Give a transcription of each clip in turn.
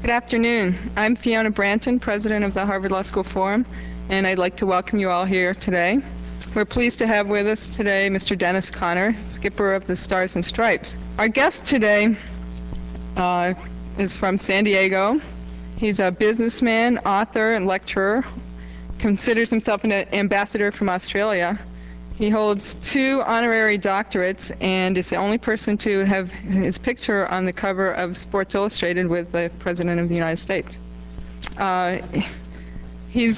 Good afternoon. I'm Fiona Branton, president of the Harvard Law School Forum, and I'd like to welcome you all here today. We're pleased to have with us today Mr. Dennis Conner, skipper of the Stars and Stripes. Our guest today is from San Diego. He's a businessman, author, and lecturer, considers himself an ambassador from Australia. He holds 2 honorary doctorates and is the only person to have his picture on the cover of Sports Illustrated with the President of the United States. He's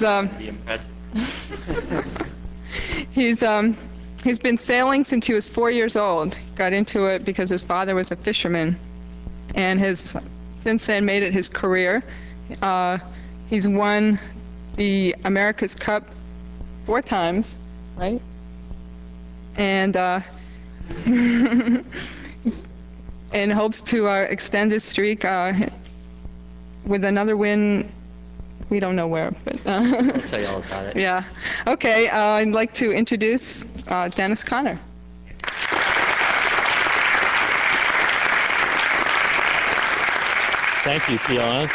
been sailing since he was 4 years old. Got into it because his father was a fisherman, and has since then made it his career. He's won the America's Cup 4 times, right? And and hopes to extend his streak with another win. We don't know where, but I'll tell you all about it. Yeah. Okay. I'd like to introduce Dennis Conner. Thank you, Fiona.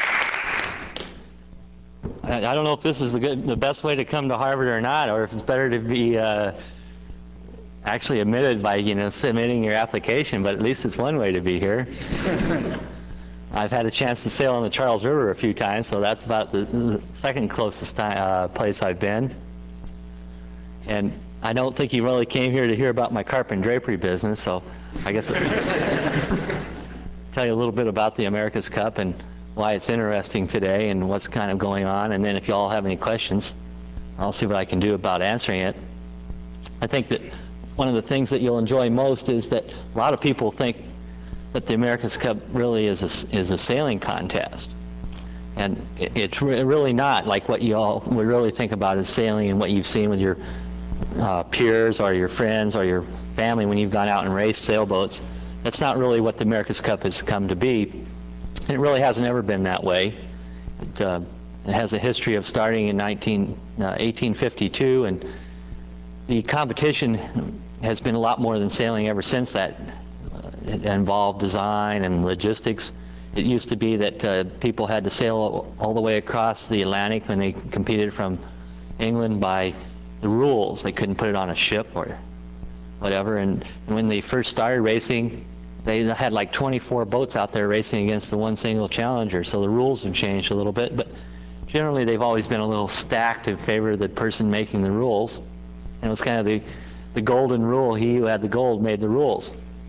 I don't know if this is the best way to come to Harvard or not, or if it's better to be actually admitted by submitting your application, but at least it's one way to be here. I've had a chance to sail on the Charles River a few times, so that's about the second closest place I've been. And I don't think you really came here to hear about my carpet and drapery business, so I guess I'll tell you a little bit about the America's Cup and why it's interesting today and what's kind of going on, and then if you all have any questions, I'll see what I can do about answering it. I think that one of the things that you'll enjoy most is that a lot of people think that the America's Cup really is a sailing contest. And it's really not like what you all would really think about as sailing and what you've seen with your peers or your friends or your family when you've gone out and raced sailboats. That's not really what the America's Cup has come to be. It really hasn't ever been that way. It has a history of starting in 1852, and the competition has been a lot more than sailing ever since that. It involved design and logistics. It used to be that people had to sail all the way across the Atlantic when they competed from England by the rules. They couldn't put it on a ship or whatever. And when they first started racing, they had like 24 boats out there racing against the one single challenger. So the rules have changed a little bit, but generally they've always been a little stacked in favor of the person making the rules. And it was kind of the golden rule: he who had the gold made the rules.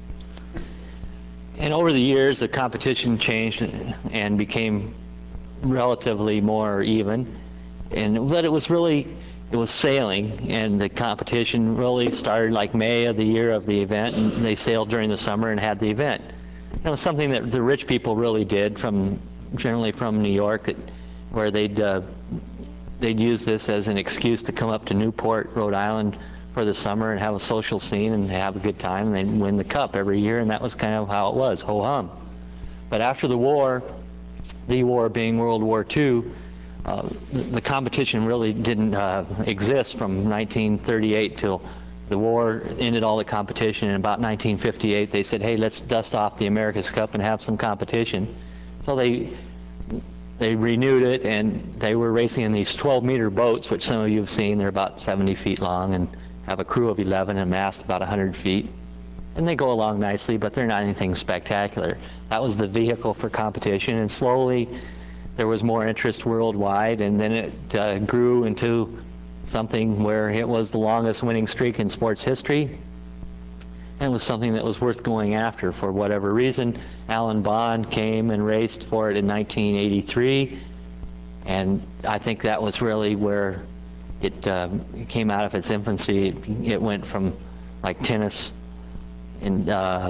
And over the years, the competition changed and became relatively more even. But it was sailing, and the competition really started like May of the year of the event, and they sailed during the summer and had the event. It was something that the rich people really did, generally from New York, where they'd use this as an excuse to come up to Newport, Rhode Island for the summer and have a social scene and have a good time, and they'd win the cup every year, and that was kind of how it was, ho-hum. But after the war being World War II, the competition really didn't exist from 1938 till the war ended all the competition. In about 1958, they said, hey, let's dust off the America's Cup and have some competition. So they renewed it, and they were racing in these 12-meter boats, which some of you have seen. They're about 70 feet long and have a crew of 11 and mast about 100 feet. And they go along nicely, but they're not anything spectacular. That was the vehicle for competition, and slowly there was more interest worldwide, and then it grew into something where it was the longest winning streak in sports history, and it was something that was worth going after for whatever reason. Alan Bond came and raced for it in 1983, and I think that was really where it came out of its infancy. It went from like tennis and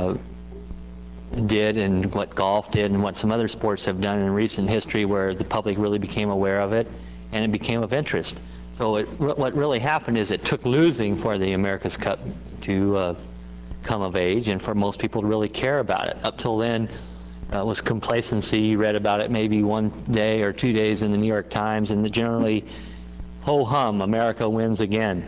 did, and what golf did, and what some other sports have done in recent history, where the public really became aware of it and it became of interest. So what really happened is it took losing for the America's Cup to come of age, and for most people to really care about it. Up till then, it was complacency. You read about it maybe one day or 2 days in the New York Times, and generally, ho-hum, America wins again,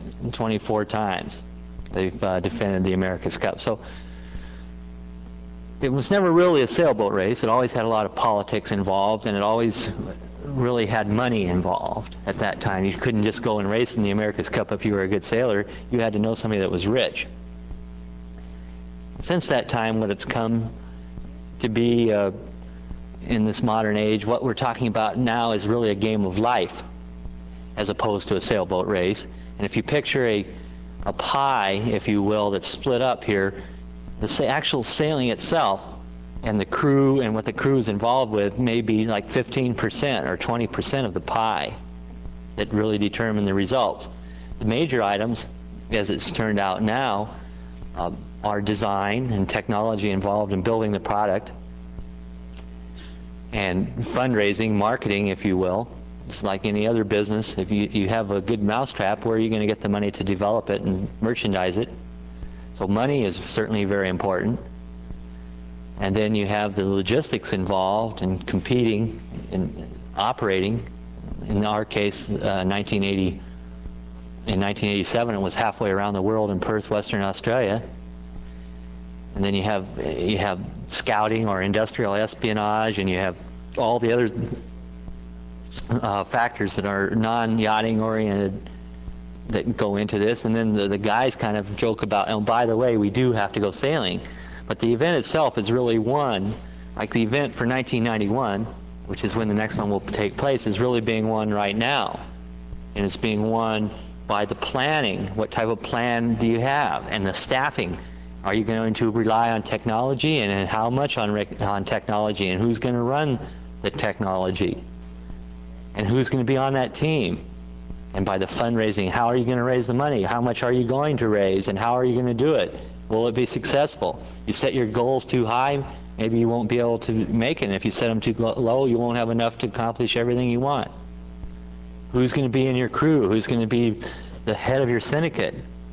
24 times. They've defended the America's Cup. So it was never really a sailboat race. It always had a lot of politics involved, and it always really had money involved at that time. You couldn't just go and race in the America's Cup if you were a good sailor. You had to know somebody that was rich. Since that time, what it's come to be in this modern age, what we're talking about now is really a game of life as opposed to a sailboat race. And if you picture a pie, if you will, that's split up here, the actual sailing itself and the crew and what the crew is involved with may be like 15% or 20% of the pie that really determine the results. The major items, as it's turned out now, are design and technology involved in building the product, and fundraising, marketing, if you will. It's like any other business. If you have a good mousetrap, where are you going to get the money to develop it and merchandise it? So money is certainly very important. And then you have the logistics involved in competing and operating. In our case, in 1987, it was halfway around the world in Perth, Western Australia. And then you have scouting or industrial espionage, and you have all the other factors that are non-yachting oriented that go into this. And then the guys kind of joke about, oh, by the way, we do have to go sailing. But the event itself is really won, like the event for 1991, which is when the next one will take place, is really being won right now. And it's being won by the planning. What type of plan do you have? And the staffing. Are you going to rely on technology, and how much on technology, and who's going to run the technology? And who's going to be on that team? And by the fundraising, how are you going to raise the money? How much are you going to raise, and how are you going to do it? Will it be successful? You set your goals too high, maybe you won't be able to make it. If you set them too low, you won't have enough to accomplish everything you want. Who's going to be in your crew? Who's going to be the head of your syndicate?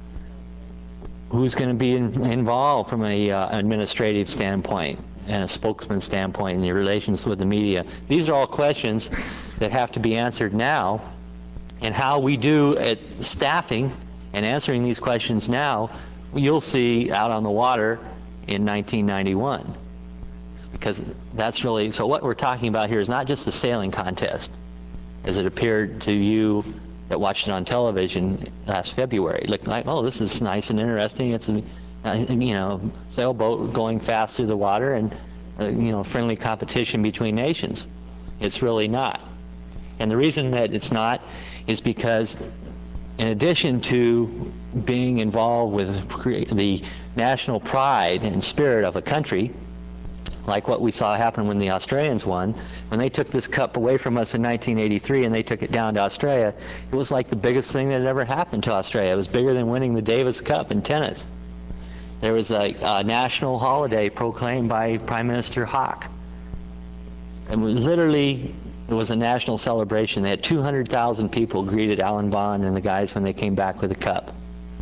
Who's going to be involved from a administrative standpoint and a spokesman standpoint in your relations with the media? These are all questions that have to be answered now. And how we do at staffing and answering these questions now, you'll see out on the water in 1991. Because that's really, so what we're talking about here is not just the sailing contest, as it appeared to you that watched it on television last February. It looked like, oh, this is nice and interesting. It's a sailboat going fast through the water, and friendly competition between nations. It's really not. And the reason that it's not is because, in addition to being involved with the national pride and spirit of a country, like what we saw happen when the Australians won, when they took this cup away from us in 1983 and they took it down to Australia, it was like the biggest thing that had ever happened to Australia. It was bigger than winning the Davis Cup in tennis. There was a national holiday proclaimed by Prime Minister Hawke. And literally, it was a national celebration. They had 200,000 people greeted Alan Bond and the guys when they came back with the cup.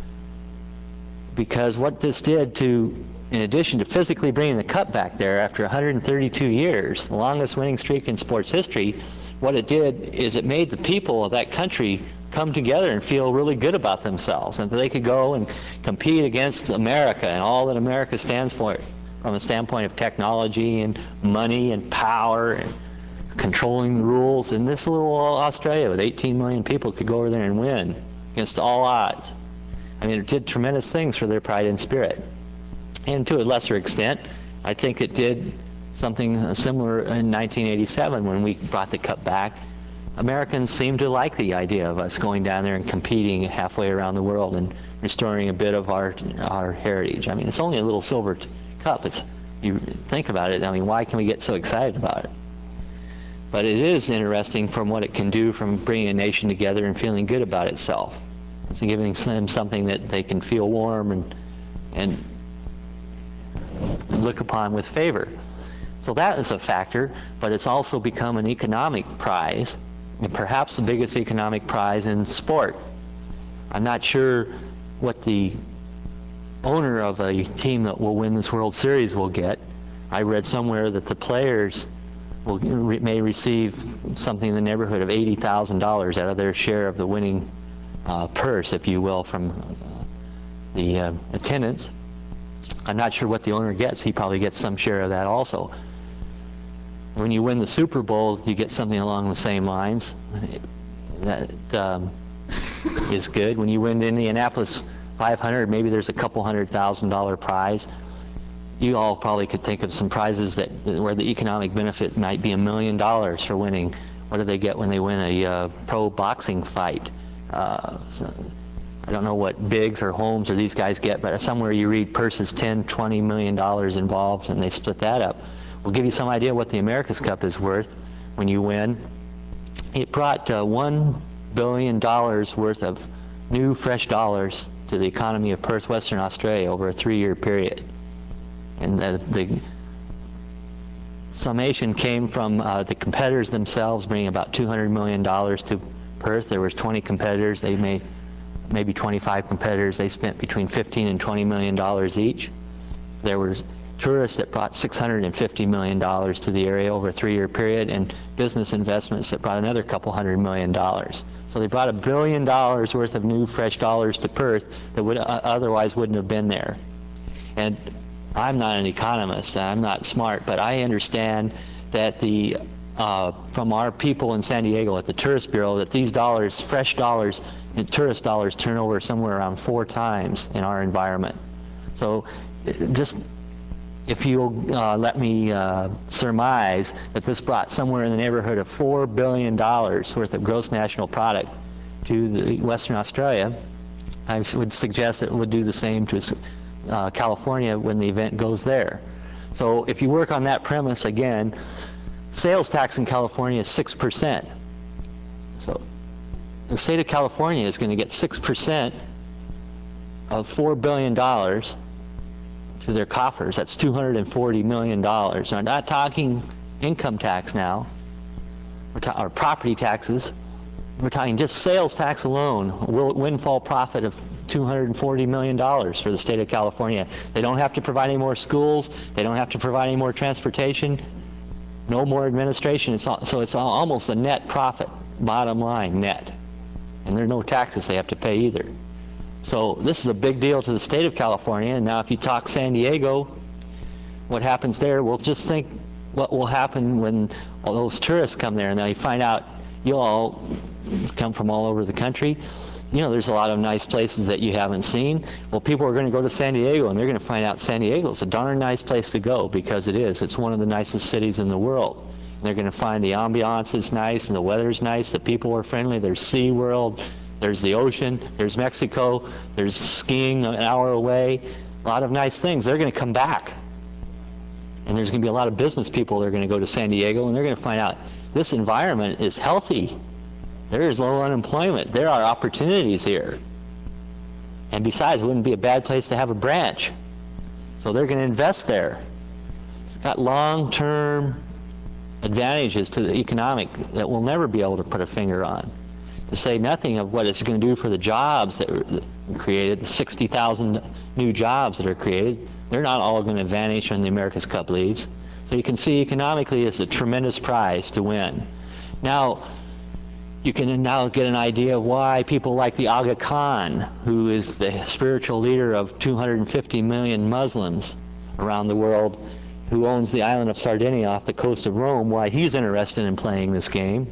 Because what this did to, in addition to physically bringing the cup back there after 132 years, the longest winning streak in sports history, what it did is it made the people of that country come together and feel really good about themselves, and that they could go and compete against America and all that America stands for, from a standpoint of technology and money and power and controlling the rules. And this little Australia with 18 million people could go over there and win against all odds. I mean, it did tremendous things for their pride and spirit. And to a lesser extent, I think it did something similar in 1987 when we brought the cup back. Americans seemed to like the idea of us going down there and competing halfway around the world and restoring a bit of our heritage. I mean, it's only a little silver cup. You think about it, I mean, why can we get so excited about it? But it is interesting from what it can do from bringing a nation together and feeling good about itself. It's giving them something that they can feel warm and look upon with favor. So that is a factor, but it's also become an economic prize, and perhaps the biggest economic prize in sport. I'm not sure what the owner of a team that will win this World Series will get. I read somewhere that the players may receive something in the neighborhood of $80,000 out of their share of the winning purse, if you will, from the attendance. I'm not sure what the owner gets. He probably gets some share of that also. When you win the Super Bowl, you get something along the same lines. That is good. When you win the Indianapolis 500, maybe there's a couple $100,000 prize. You all probably could think of some prizes where the economic benefit might be $1 million for winning. What do they get when they win a pro boxing fight? So I don't know what Biggs or Holmes or these guys get, but somewhere you read purses $10, $20 million involved, and they split that up. We'll give you some idea what the America's Cup is worth when you win. It brought $1 billion worth of new fresh dollars to the economy of Perth, Western Australia over a 3-year period. And the summation came from the competitors themselves bringing about $200 million to Perth. There was 20 competitors. They made maybe 25 competitors. They spent between $15 and $20 million each. There were tourists that brought $650 million to the area over a 3-year period, and business investments that brought another couple $100 million. So they brought $1 billion worth of new fresh dollars to Perth that would otherwise wouldn't have been there. And I'm not an economist, I'm not smart, but I understand that from our people in San Diego at the Tourist Bureau, that these dollars, fresh dollars, and tourist dollars turn over somewhere around 4 times in our environment. So just, if you'll let me surmise that this brought somewhere in the neighborhood of $4 billion worth of gross national product to Western Australia, I would suggest that it would do the same to California when the event goes there. So if you work on that premise again, sales tax in California is 6%. So the state of California is going to get 6% of $4 billion to their coffers. That's $240 million. I'm not talking income tax now, or property taxes. We're talking just sales tax alone, windfall profit of $240 million for the state of California. They don't have to provide any more schools. They don't have to provide any more transportation. No more administration. So it's almost a net profit, bottom line, net. And there are no taxes they have to pay either. So this is a big deal to the state of California. And now if you talk San Diego, what happens there, we'll just think what will happen when all those tourists come there. And now you find out you all come from all over the country. You know, there's a lot of nice places that you haven't seen. Well, people are going to go to San Diego, and they're going to find out San Diego's a darn nice place to go, because it is. It's one of the nicest cities in the world. And they're going to find the ambiance is nice, and the weather's nice, the people are friendly, there's SeaWorld, there's the ocean, there's Mexico, there's skiing an hour away, a lot of nice things. They're going to come back. And there's going to be a lot of business people that are going to go to San Diego, and they're going to find out this environment is healthy. There is low unemployment. There are opportunities here. And besides, it wouldn't be a bad place to have a branch. So they're going to invest there. It's got long-term advantages to the economic that we'll never be able to put a finger on. To say nothing of what it's going to do for the jobs that were created, the 60,000 new jobs that are created. They're not all going to vanish when the America's Cup leaves. So you can see economically it's a tremendous prize to win. Now, you can now get an idea of why people like the Aga Khan, who is the spiritual leader of 250 million Muslims around the world, who owns the island of Sardinia off the coast of Rome, why he's interested in playing this game.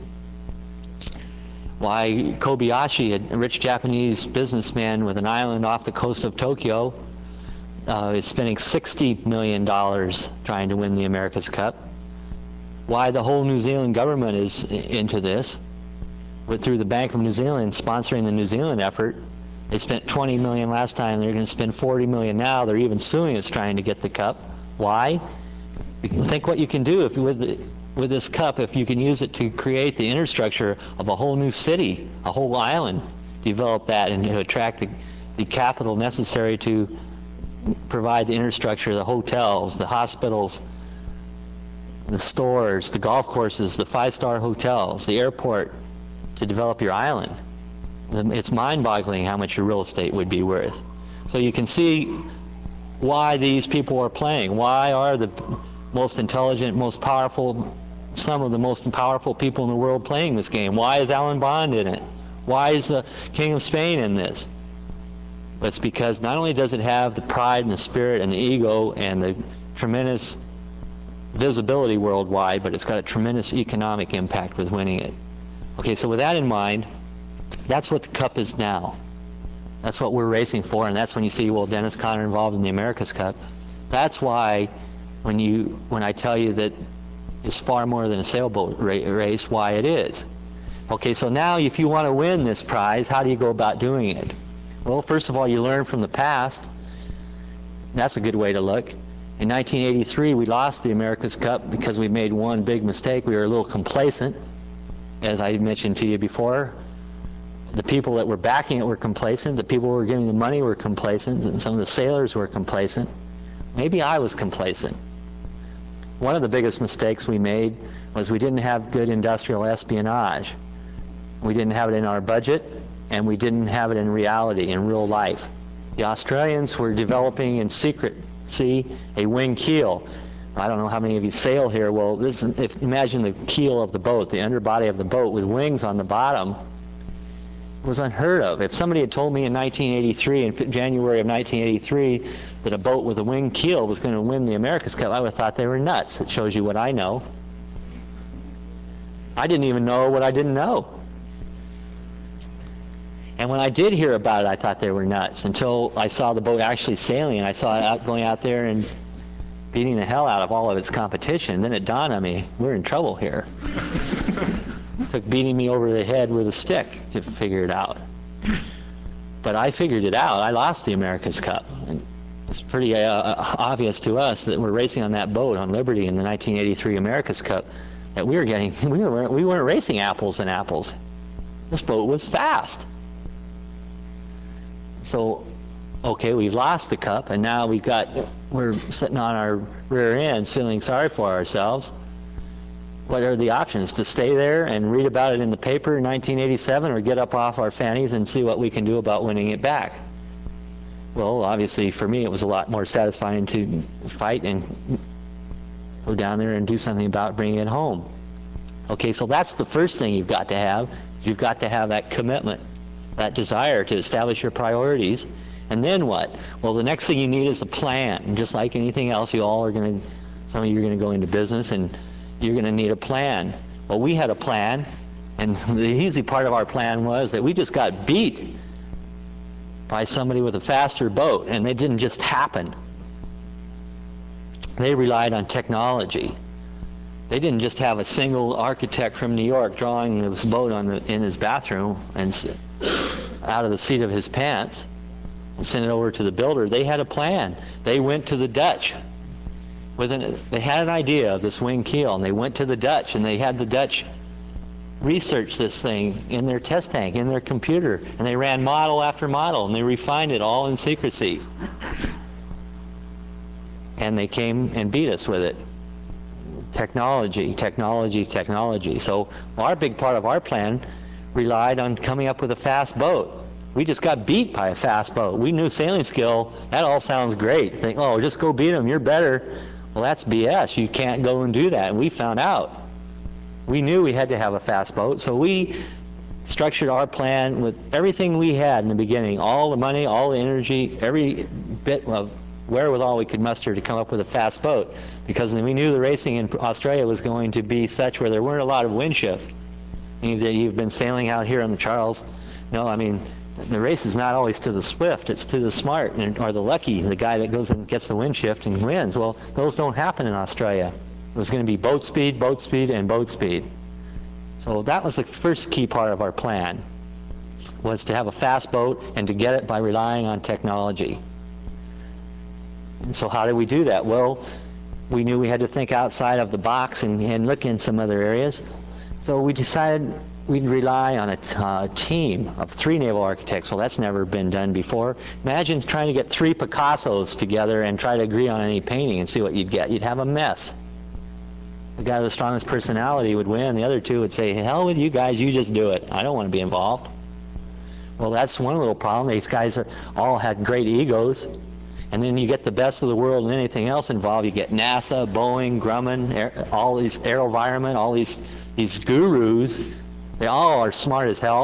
Why Kobayashi, a rich Japanese businessman with an island off the coast of Tokyo, is spending $60 million trying to win the America's Cup. Why the whole New Zealand government is into this. Through the Bank of New Zealand sponsoring the New Zealand effort. They spent $20 million last time, they're going to spend $40 million now. They're even suing us trying to get the cup. Why? Think what you can do if with this cup, if you can use it to create the infrastructure of a whole new city, a whole island, develop that and to attract the capital necessary to provide the infrastructure, the hotels, the hospitals, the stores, the golf courses, the 5-star hotels, the airport, to develop your island. It's mind-boggling how much your real estate would be worth. So you can see why these people are playing. Why are the most intelligent, most powerful, some of the most powerful people in the world playing this game? Why is Alan Bond in it? Why is the King of Spain in this? But it's because not only does it have the pride and the spirit and the ego and the tremendous visibility worldwide, but it's got a tremendous economic impact with winning it. Okay, so with that in mind, that's what the Cup is now. That's what we're racing for, and that's when you see, well, Dennis Conner involved in the America's Cup. That's why when I tell you that it's far more than a sailboat race, why it is. Okay, so now if you want to win this prize, how do you go about doing it? Well, first of all, you learn from the past. That's a good way to look. In 1983, we lost the America's Cup because we made one big mistake. We were a little complacent, as I mentioned to you before. The people that were backing it were complacent. The people who were giving the money were complacent, and some of the sailors were complacent. Maybe I was complacent. One of the biggest mistakes we made was we didn't have good industrial espionage. We didn't have it in our budget, and we didn't have it in reality, in real life. The Australians were developing in secret, a wing keel. I don't know how many of you sail here. Well, imagine the keel of the boat, the underbody of the boat with wings on the bottom. It was unheard of. If somebody had told me in 1983, in January of 1983, that a boat with a wing keel was going to win the America's Cup, I would have thought they were nuts. It shows you what I know. I didn't even know what I didn't know. And when I did hear about it, I thought they were nuts, until I saw the boat actually sailing, and I saw it going out there and beating the hell out of all of its competition. And then it dawned on me, we're in trouble here. It took beating me over the head with a stick to figure it out. But I figured it out. I lost the America's Cup. And it's pretty obvious to us that we're racing on that boat on Liberty in the 1983 America's Cup, that we weren't racing apples and apples. This boat was fast. So, okay, we've lost the cup, and now we're sitting on our rear ends feeling sorry for ourselves. What are the options? To stay there and read about it in the paper in 1987, or get up off our fannies and see what we can do about winning it back? Well, obviously for me it was a lot more satisfying to fight and go down there and do something about bringing it home. Okay, so that's the first thing you've got to have. You've got to have that commitment, that desire to establish your priorities. And then what? Well, the next thing you need is a plan. And just like anything else, some of you are going to go into business and you're going to need a plan. Well, we had a plan, and the easy part of our plan was that we just got beat by somebody with a faster boat, and it didn't just happen. They relied on technology. They didn't just have a single architect from New York drawing this boat in his bathroom and out of the seat of his pants and send it over to the builder. They had a plan. They went to the Dutch. They had an idea of this wing keel, and they went to the Dutch, and they had the Dutch research this thing in their test tank, in their computer, and they ran model after model, and they refined it all in secrecy. And they came and beat us with it. Technology, technology, technology. So our big part of our plan relied on coming up with a fast boat. We just got beat by a fast boat. We knew sailing skill, that all sounds great. Think, oh, just go beat them, you're better. Well, that's BS. You can't go and do that. And we found out. We knew we had to have a fast boat, so we structured our plan with everything we had in the beginning, all the money, all the energy, every bit of wherewithal we could muster to come up with a fast boat, because we knew the racing in Australia was going to be such where there weren't a lot of wind shift. You've been sailing out here on the Charles. No, I mean, the race is not always to the swift, it's to the smart, or the lucky, the guy that goes and gets the wind shift and wins. Well, those don't happen in Australia. It was going to be boat speed, and boat speed. So that was the first key part of our plan, was to have a fast boat and to get it by relying on technology. And so how did we do that? Well, we knew we had to think outside of the box and look in some other areas. So we decided we'd rely on a team of 3 naval architects. Well, that's never been done before. Imagine trying to get 3 Picassos together and try to agree on any painting and see what you'd get. You'd have a mess. The guy with the strongest personality would win. The other 2 would say, hell with you guys, you just do it. I don't want to be involved. Well, that's one little problem. These guys all had great egos. And then you get the best of the world and anything else involved. You get NASA, Boeing, Grumman, all these AeroVironment, all these gurus. They all are smart as hell,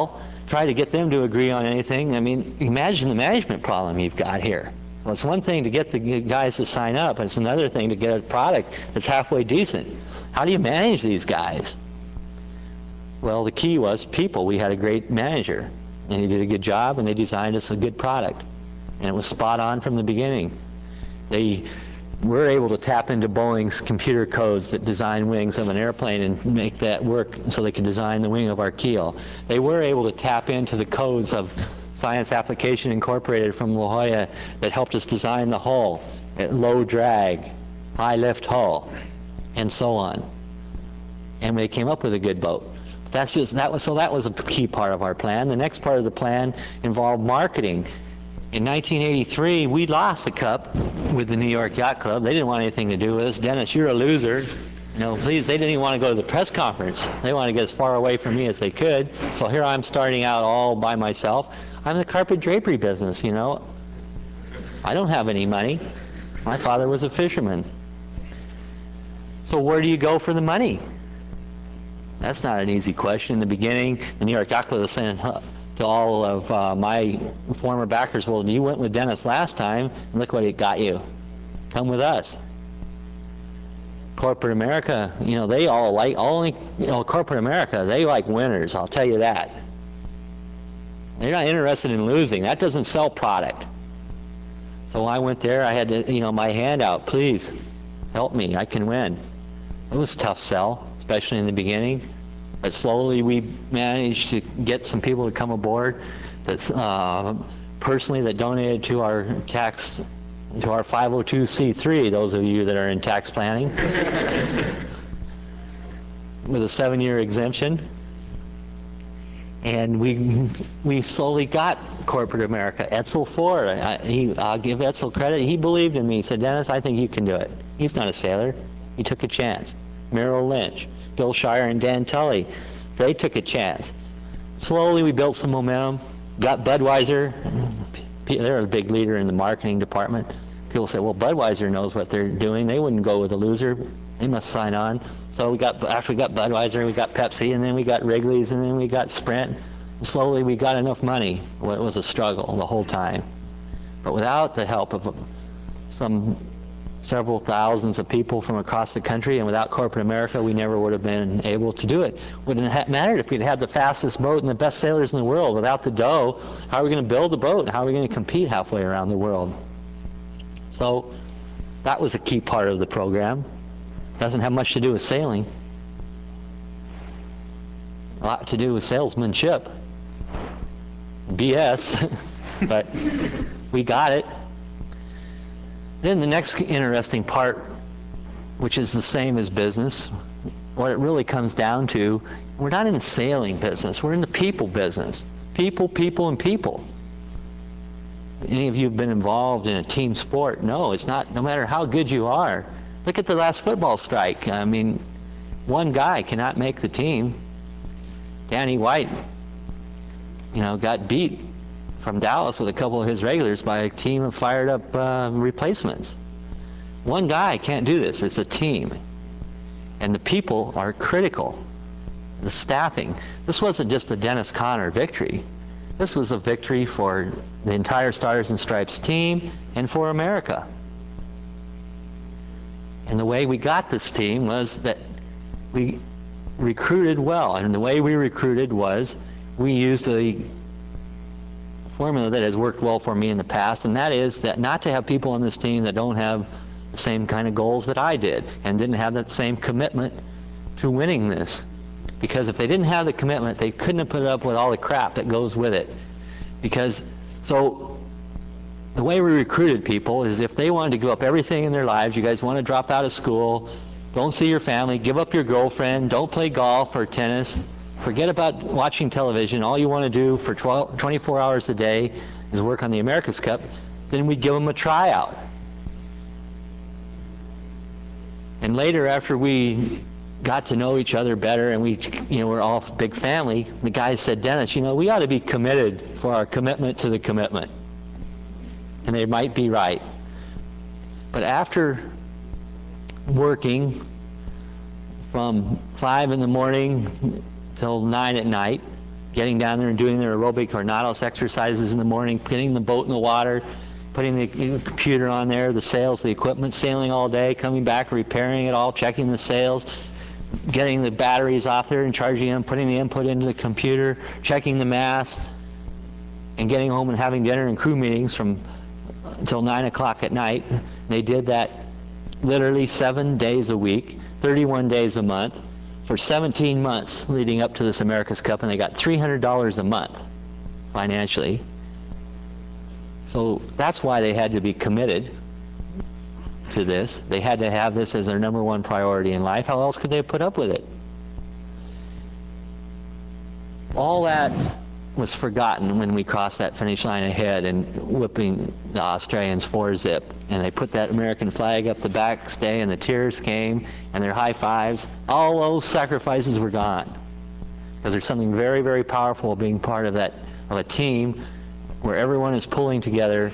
try to get them to agree on anything. I mean, imagine the management problem you've got here. So it's one thing to get the guys to sign up, and it's another thing to get a product that's halfway decent. How do you manage these guys? Well, the key was people. We had a great manager, and he did a good job, and they designed us a good product. And it was spot on from the beginning. They were able to tap into Boeing's computer codes that design wings of an airplane and make that work so they could design the wing of our keel. They were able to tap into the codes of Science Application Incorporated from La Jolla that helped us design the hull at low drag, high lift hull, and so on. And they came up with a good boat. That was a key part of our plan. The next part of the plan involved marketing. In 1983, we lost the cup with the New York Yacht Club. They didn't want anything to do with us. Dennis, you're a loser. You know, please, they didn't even want to go to the press conference. They wanted to get as far away from me as they could. So here I'm starting out all by myself. I'm in the carpet drapery business, you know. I don't have any money. My father was a fisherman. So where do you go for the money? That's not an easy question. In the beginning, the New York Yacht Club was saying to all of my former backers, well, you went with Dennis last time, and look what it got you. Come with us. Corporate America, you know, they all like, corporate America, they like winners, I'll tell you that. They're not interested in losing. That doesn't sell product. So I went there, I had to, you know, my hand out, please, help me, I can win. It was a tough sell, especially in the beginning. But slowly we managed to get some people to come aboard that's personally that donated to our tax, to our 502c3, those of you that are in tax planning, with a 7-year exemption. And we slowly got corporate America. Edsel Ford, I'll give Edsel credit, he believed in me. He said, Dennis, I think you can do it. He's not a sailor. He took a chance. Merrill Lynch, Bill Shire and Dan Tully, they took a chance. Slowly we built some momentum, got Budweiser. They're a big leader in the marketing department. People say, well, Budweiser knows what they're doing. They wouldn't go with a loser. They must sign on. So after we got Budweiser, we got Pepsi, and then we got Wrigley's, and then we got Sprint. And slowly we got enough money. Well, it was a struggle the whole time. But without the help of several thousands of people from across the country, and without corporate America, we never would have been able to do it. Wouldn't have mattered if we'd had the fastest boat and the best sailors in the world. Without the dough, how are we going to build a boat? How are we going to compete halfway around the world? So that was a key part of the program. Doesn't have much to do with sailing. A lot to do with salesmanship. BS, but we got it. Then the next interesting part, which is the same as business, what it really comes down to, we're not in the sailing business, we're in the people business. People, people, and people. Any of you have been involved in a team sport? No, it's not, no matter how good you are. Look at the last football strike. I mean, one guy cannot make the team. Danny White, you know, got beat from Dallas with a couple of his regulars by a team of fired up replacements. One guy can't do this, it's a team. And the people are critical. The staffing. This wasn't just a Dennis Conner victory. This was a victory for the entire Stars and Stripes team and for America. And the way we got this team was that we recruited well. And the way we recruited was we used a formula that has worked well for me in the past, and that is that not to have people on this team that don't have the same kind of goals that I did and didn't have that same commitment to winning this. Because if they didn't have the commitment, they couldn't have put up with all the crap that goes with it. So the way we recruited people is if they wanted to give up everything in their lives, you guys want to drop out of school, don't see your family, give up your girlfriend, don't play golf or tennis, forget about watching television, all you want to do for 24 hours a day is work on the America's Cup, then we'd give them a tryout. And later, after we got to know each other better and we're all a big family, the guy said, Dennis, we ought to be committed for our commitment to the commitment. And they might be right. But after working from 5 in the morning till 9 at night, getting down there and doing their aerobic or nautilus exercises in the morning, getting the boat in the water, putting the computer on there, the sails, the equipment, sailing all day, coming back, repairing it all, checking the sails, getting the batteries off there and charging them, putting the input into the computer, checking the masts, and getting home and having dinner and crew meetings from until 9 o'clock at night. They did that literally 7 days a week, 31 days a month, for 17 months leading up to this America's Cup, and they got $300 a month financially. So that's why they had to be committed to this. They had to have this as their #1 priority in life. How else could they put up with it? All that was forgotten when we crossed that finish line ahead and whipping the Australians 4-zip. And they put that American flag up the back stay, and the tears came, and their high fives. All those sacrifices were gone. Because there's something very, very powerful being part of that, of a team where everyone is pulling together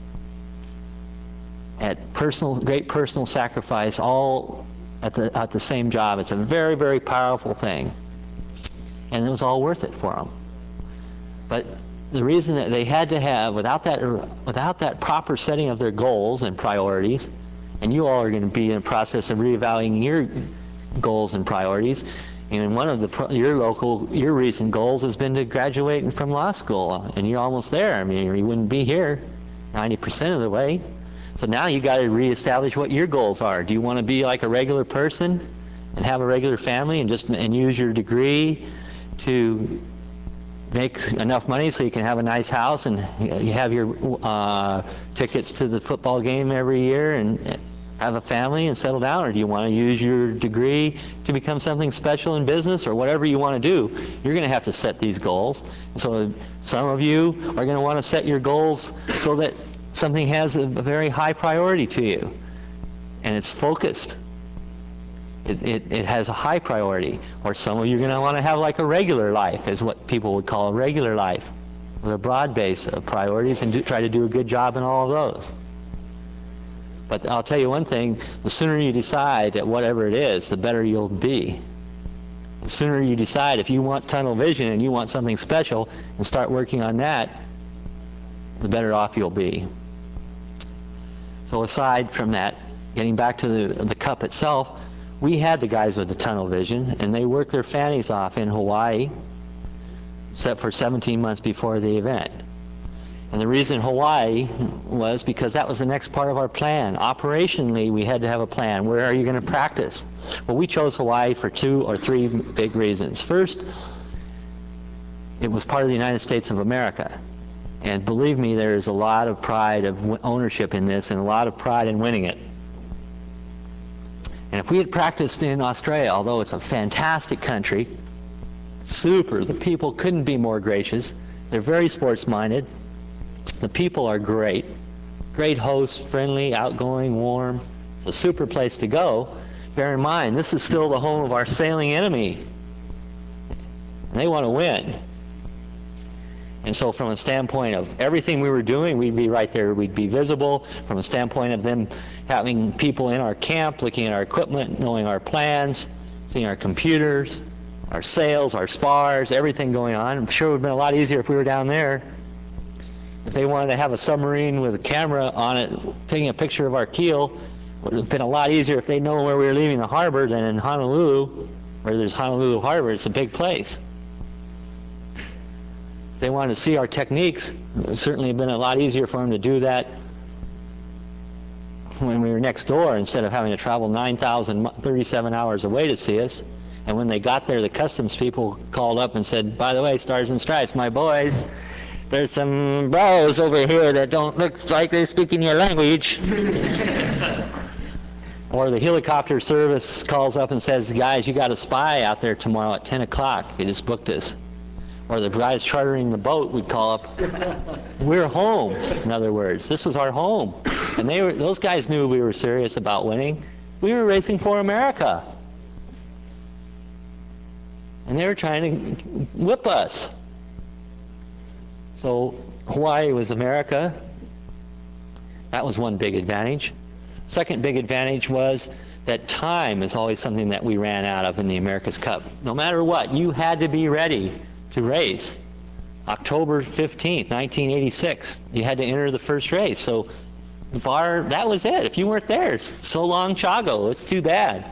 at great personal sacrifice, all at the same job. It's a very, very powerful thing. And it was all worth it for them. But the reason that they had to have, without that proper setting of their goals and priorities, and you all are going to be in the process of reevaluating your goals and priorities, and one of your recent goals has been to graduate from law school, and you're almost there. I mean, you wouldn't be here 90% of the way. So now you got to reestablish what your goals are. Do you want to be like a regular person and have a regular family and use your degree to make enough money so you can have a nice house and you have your tickets to the football game every year and have a family and settle down? Or do you want to use your degree to become something special in business, or whatever you want to do? You're going to have to set these goals. So some of you are going to want to set your goals so that something has a very high priority to you, and it's focused. It has a high priority. Or some of you are going to want to have like a regular life, is what people would call a regular life, with a broad base of priorities, and try to do a good job in all of those. But I'll tell you one thing, the sooner you decide at whatever it is, the better you'll be. The sooner you decide, if you want tunnel vision and you want something special, and start working on that, the better off you'll be. So aside from that, getting back to the cup itself, we had the guys with the tunnel vision, and they worked their fannies off in Hawaii, except for 17 months before the event. And the reason Hawaii was because that was the next part of our plan. Operationally, we had to have a plan. Where are you going to practice? Well, we chose Hawaii for 2 or 3 big reasons. First, it was part of the United States of America. And believe me, there's a lot of pride of ownership in this, and a lot of pride in winning it. And if we had practiced in Australia, although it's a fantastic country, super, the people couldn't be more gracious. They're very sports-minded. The people are great. Great hosts, friendly, outgoing, warm. It's a super place to go. Bear in mind, this is still the home of our sailing enemy. And they want to win. And so from a standpoint of everything we were doing, we'd be right there, we'd be visible. From a standpoint of them having people in our camp, looking at our equipment, knowing our plans, seeing our computers, our sails, our spars, everything going on. I'm sure it would have been a lot easier if we were down there. If they wanted to have a submarine with a camera on it, taking a picture of our keel, it would have been a lot easier if they'd known where we were leaving the harbor than in Honolulu, where there's Honolulu Harbor. It's a big place. If they wanted to see our techniques, it would certainly have been a lot easier for them to do that when we were next door, instead of having to travel 9,037 hours away to see us. And when they got there, the customs people called up and said, by the way, Stars and Stripes, my boys, there's some bros over here that don't look like they're speaking your language. Or the helicopter service calls up and says, guys, you got a spy out there tomorrow at 10 o'clock. You just booked us. Or the guys chartering the boat would call up, we're home, in other words. This was our home. And those guys knew we were serious about winning. We were racing for America. And they were trying to whip us. So Hawaii was America. That was one big advantage. Second big advantage was that time is always something that we ran out of in the America's Cup. No matter what, you had to be ready to race. October 15th, 1986, you had to enter the first race. So the bar, that was it. If you weren't there, so long, Chago, it's too bad.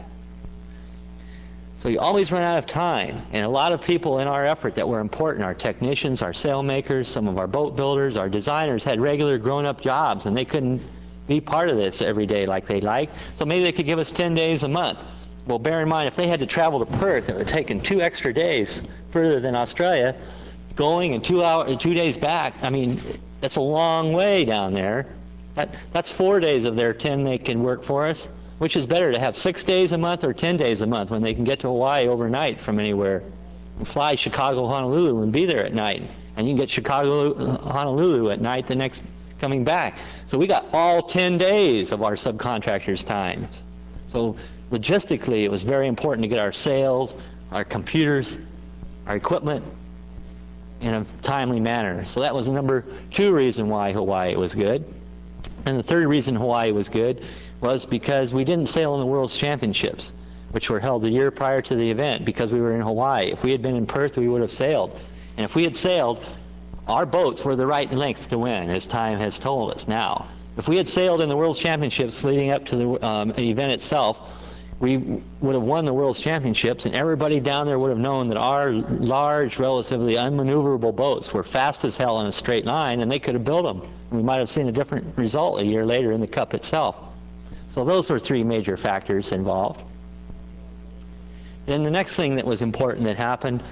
So you always run out of time, and a lot of people in our effort that were important, our technicians, our sail makers, some of our boat builders, our designers had regular grown-up jobs, and they couldn't be part of this every day like they'd like, so maybe they could give us 10 days a month. Well, bear in mind, if they had to travel to Perth, it would have taken 2 extra days further than Australia, going and 2 days back. I mean, that's a long way down there. That's 4 days of their 10 they can work for us. Which is better, to have 6 days a month or 10 days a month when they can get to Hawaii overnight from anywhere and fly Chicago, Honolulu and be there at night. And you can get Chicago, Honolulu at night the next coming back. So we got all 10 days of our subcontractors' times. So logistically, it was very important to get our sails, our computers, our equipment in a timely manner. So that was the number 2 reason why Hawaii was good. And the 3rd reason Hawaii was good was because we didn't sail in the World's Championships, which were held the year prior to the event, because we were in Hawaii. If we had been in Perth, we would have sailed. And if we had sailed, our boats were the right length to win, as time has told us now. If we had sailed in the World's Championships leading up to the event itself, we would have won the World's Championships, and everybody down there would have known that our large, relatively unmaneuverable boats were fast as hell in a straight line, and they could have built them. We might have seen a different result a year later in the Cup itself. So those were 3 major factors involved. Then the next thing that was important that happened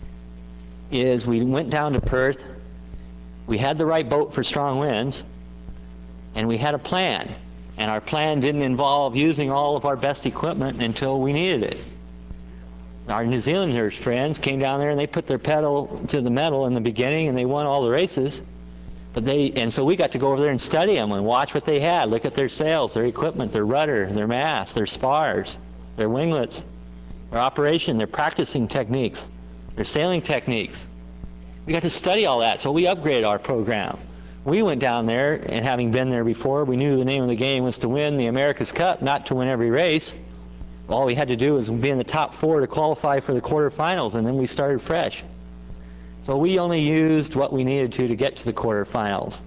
is we went down to Perth, we had the right boat for strong winds, and we had a plan. And our plan didn't involve using all of our best equipment until we needed it. Our New Zealanders friends came down there and they put their pedal to the metal in the beginning and they won all the races. And so we got to go over there and study them and watch what they had, look at their sails, their equipment, their rudder, their mast, their spars, their winglets, their operation, their practicing techniques, their sailing techniques. We got to study all that, so we upgraded our program. We went down there, and having been there before, we knew the name of the game was to win the America's Cup, not to win every race. All we had to do was be in the top 4 to qualify for the quarterfinals, and then we started fresh. So we only used what we needed to get to the quarterfinals.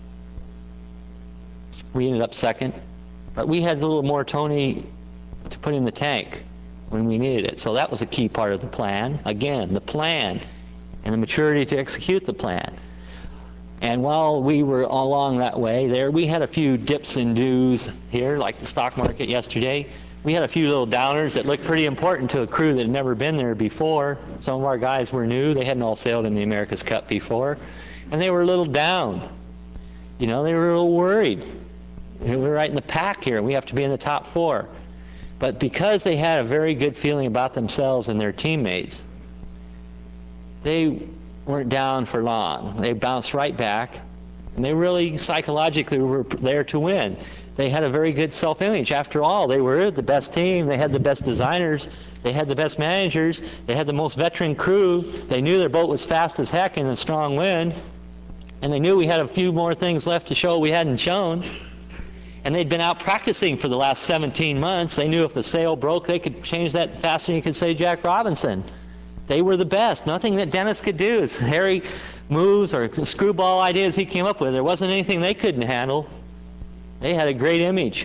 We ended up 2nd, but we had a little more Tony to put in the tank when we needed it. So that was a key part of the plan. Again, the plan and the maturity to execute the plan. And while we were along that way there, we had a few dips and doos here, like the stock market yesterday. We had a few little downers that looked pretty important to a crew that had never been there before. Some of our guys were new. They hadn't all sailed in the America's Cup before. And they were a little down. You know, they were a little worried. We're right in the pack here. We have to be in the top 4. But because they had a very good feeling about themselves and their teammates, they weren't down for long. They bounced right back, and they really psychologically were there to win. They had a very good self-image. After all, they were the best team, they had the best designers, they had the best managers, they had the most veteran crew, they knew their boat was fast as heck in a strong wind, and they knew we had a few more things left to show we hadn't shown. And they'd been out practicing for the last 17 months. They knew if the sail broke, they could change that faster than you could say Jack Robinson. They were the best. Nothing that Dennis could do, as hairy moves or screwball ideas he came up with, there wasn't anything they couldn't handle. They had a great image.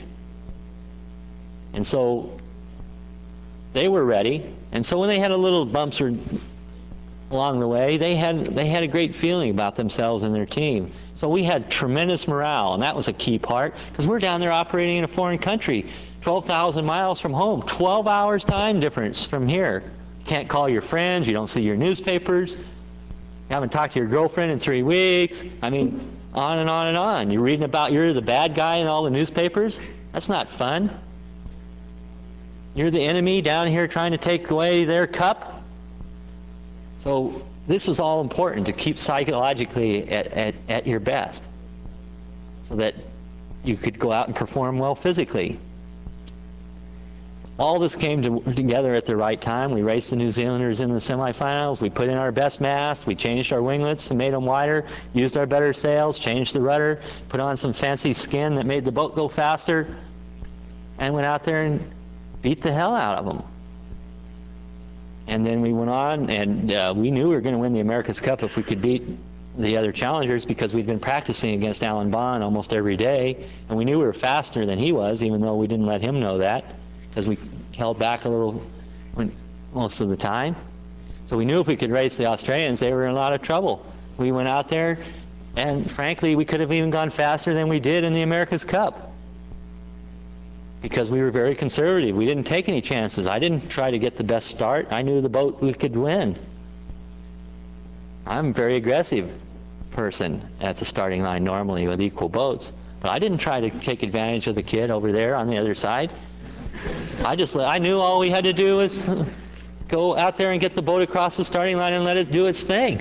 And so they were ready. And so when they had a little bumps along the way, they had a great feeling about themselves and their team. So we had tremendous morale, and that was a key part, because we're down there operating in a foreign country, 12,000 miles from home, 12 hours time difference from here. You can't call your friends, you don't see your newspapers, you haven't talked to your girlfriend in 3 weeks. I mean, on and on and on. You're reading about you're the bad guy in all the newspapers. That's not fun. You're the enemy down here trying to take away their cup. So this was all important to keep psychologically at your best, so that you could go out and perform well physically. All this came together at the right time. We raced the New Zealanders in the semifinals. We put in our best mast. We changed our winglets and made them wider, used our better sails, changed the rudder, put on some fancy skin that made the boat go faster, and went out there and beat the hell out of them. And then we went on, and we knew we were going to win the America's Cup if we could beat the other challengers, because we'd been practicing against Alan Bond almost every day, and we knew we were faster than he was, even though we didn't let him know that, because we held back a little most of the time. So we knew if we could race the Australians, they were in a lot of trouble. We went out there, and frankly, we could have even gone faster than we did in the America's Cup, because we were very conservative. We didn't take any chances. I didn't try to get the best start. I knew the boat we could win. I'm a very aggressive person at the starting line normally with equal boats, but I didn't try to take advantage of the kid over there on the other side. I knew all we had to do was go out there and get the boat across the starting line and let it do its thing.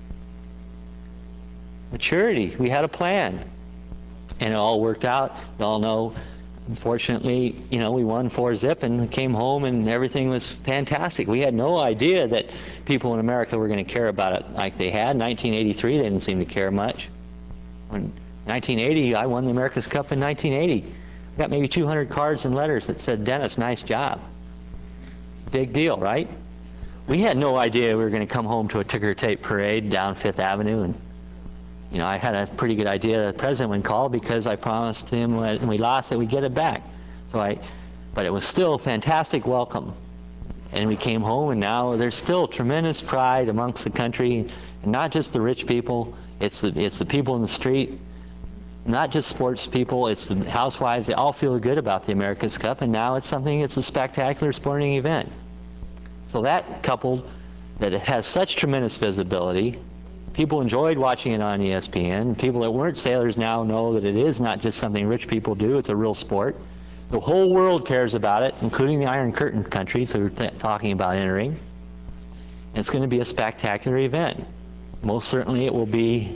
Maturity. We had a plan, and it all worked out. You all know, unfortunately, you know, we won 4-zip and came home and everything was fantastic. We had no idea that people in America were going to care about it like they had. In 1983, they didn't seem to care much. In 1980, I won the America's Cup in 1980. I got maybe 200 cards and letters that said, "Dennis, nice job." Big deal, right? We had no idea we were going to come home to a ticker tape parade down Fifth Avenue, and you know, I had a pretty good idea the president would call, because I promised him when we lost that we'd get it back. But it was still a fantastic welcome. And we came home, and now there's still tremendous pride amongst the country, and not just the rich people, it's the people in the street, not just sports people, it's the housewives. They all feel good about the America's Cup, and now it's a spectacular sporting event. So that, coupled that it has such tremendous visibility, people enjoyed watching it on ESPN. People that weren't sailors now know that it is not just something rich people do, it's a real sport. The whole world cares about it, including the Iron Curtain countries who are talking about entering. And it's going to be a spectacular event. Most certainly it will be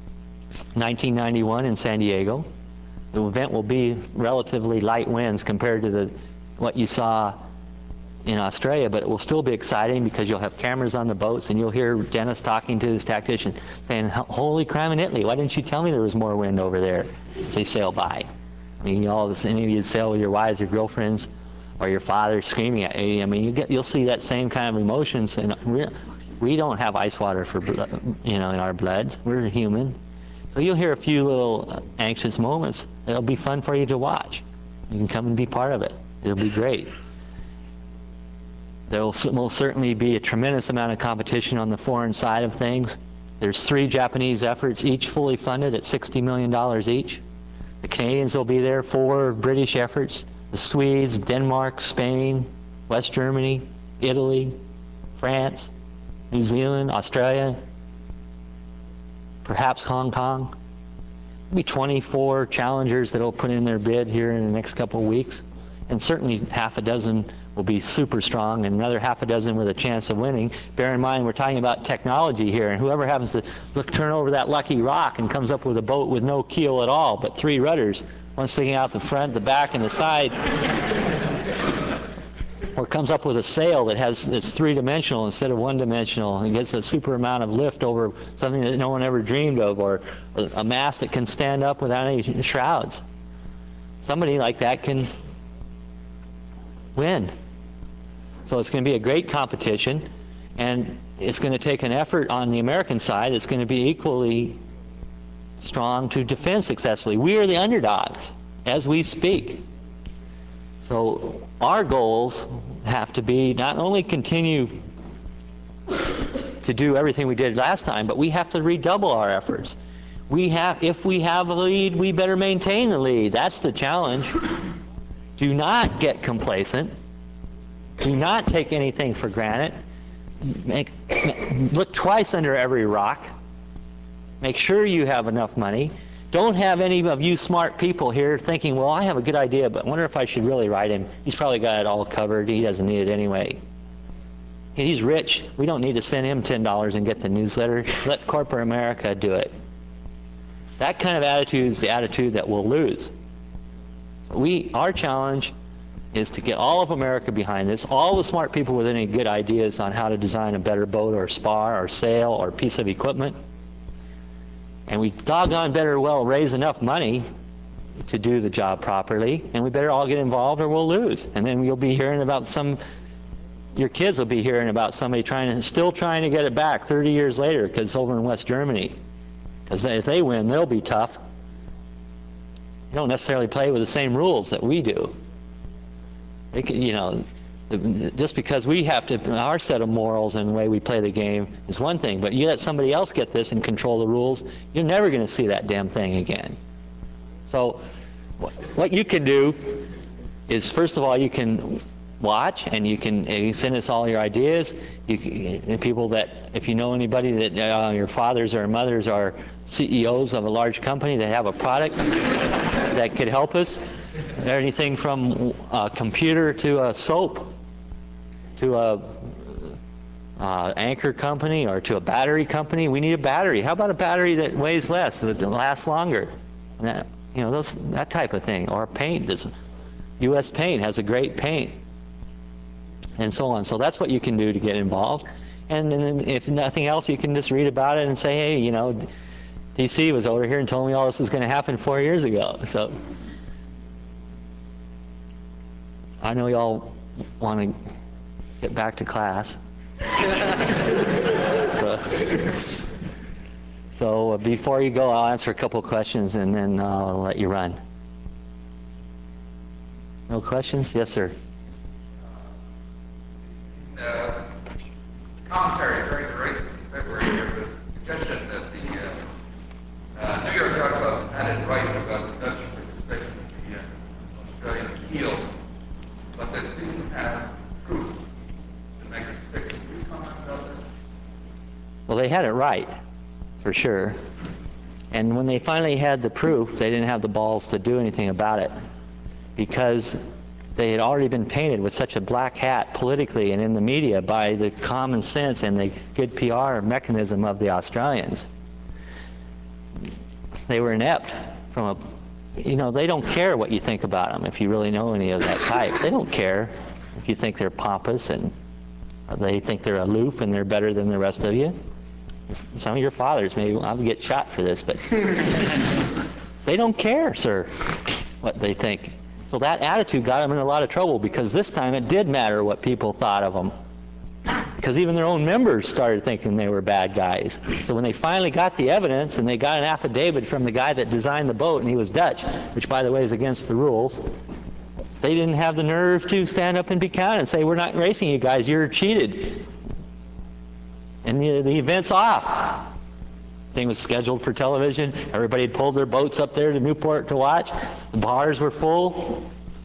1991 in San Diego. The event will be relatively light winds compared to what you saw in Australia, but it will still be exciting because you'll have cameras on the boats, and you'll hear Dennis talking to his tactician saying, "Holy craminitely, why didn't you tell me there was more wind over there?" as they sail by. I mean, any of you sail with your wives, your girlfriends, or your father screaming at you. I mean, you'll see that same kind of emotions, and we don't have ice water for in our blood. We're human, so you'll hear a few little anxious moments. It'll be fun for you to watch. You can come and be part of it. It'll be great. There will most certainly be a tremendous amount of competition on the foreign side of things. There's 3 Japanese efforts, each fully funded at $60 million each. The Canadians will be there, 4 British efforts, the Swedes, Denmark, Spain, West Germany, Italy, France, New Zealand, Australia, perhaps Hong Kong. There'll be 24 challengers that will put in their bid here in the next couple of weeks, and certainly half a dozen will be super strong, and another half a dozen with a chance of winning. Bear in mind, we're talking about technology here, and whoever happens to turn over that lucky rock and comes up with a boat with no keel at all, but 3 rudders, one sticking out the front, the back, and the side, or comes up with a sail that's 3-dimensional instead of 1-dimensional, and gets a super amount of lift over something that no one ever dreamed of, or a mast that can stand up without any shrouds. Somebody like that can win. So it's going to be a great competition, and it's going to take an effort on the American side. It's going to be equally strong to defend successfully. We are the underdogs as we speak. So our goals have to be not only continue to do everything we did last time, but we have to redouble our efforts. If we have a lead, we better maintain the lead. That's the challenge. Do not get complacent. Do not take anything for granted. Look twice under every rock. Make sure you have enough money. Don't have any of you smart people here thinking, well, I have a good idea, but I wonder if I should really write him. He's probably got it all covered. He doesn't need it anyway. He's rich. We don't need to send him $10 and get the newsletter. Let corporate America do it. That kind of attitude is the attitude that we'll lose. So our challenge is to get all of America behind this, all the smart people with any good ideas on how to design a better boat or spar or sail or piece of equipment. And we doggone better well raise enough money to do the job properly, and we better all get involved or we'll lose. And then you'll be hearing about some your kids will be hearing about somebody still trying to get it back 30 years later because it's over in West Germany. Because if they win, they'll be tough. You don't necessarily play with the same rules that we do. They can, you know, just because we have our set of morals and the way we play the game is one thing, but you let somebody else get this and control the rules, you're never going to see that damn thing again. So what you can do is, first of all, you can watch, and you can send us all your ideas. People that, if you know anybody that your fathers or mothers are CEOs of a large company that have a product that could help us, anything from a computer to a soap, to a anchor company, or to a battery company. We need a battery. How about a battery that weighs less, that lasts longer? That, you know, that type of thing. Or paint. U.S. Paint has a great paint, and so on. So that's what you can do to get involved. And then if nothing else, you can just read about it and say, hey, you know, DC was over here and told me all this was going to happen 4 years ago. So I know y'all want to get back to class. So before you go, I'll answer a couple questions and then I'll let you run. No questions? Yes, sir. The commentary during the race in February, there was a suggestion that the New York Yacht Club had it right about the Dutch with respect to the Australian keel, but that didn't have proof to make it stick. Can you comment about that? Well, they had it right, for sure. And when they finally had the proof, they didn't have the balls to do anything about it, because they had already been painted with such a black hat politically and in the media by the common sense and the good PR mechanism of the Australians. They were inept from you know, they don't care what you think about them if you really know any of that type. They don't care if you think they're pompous and they think they're aloof and they're better than the rest of you. Some of your fathers, maybe I'll get shot for this, but they don't care, sir, what they think. So that attitude got them in a lot of trouble, because this time it did matter what people thought of them. Because even their own members started thinking they were bad guys. So when they finally got the evidence and they got an affidavit from the guy that designed the boat, and he was Dutch, which by the way is against the rules, they didn't have the nerve to stand up and be counted and say, we're not racing you guys, you're cheated. And the event's off. Thing was scheduled for television. Everybody had pulled their boats up there to Newport to watch. The bars were full.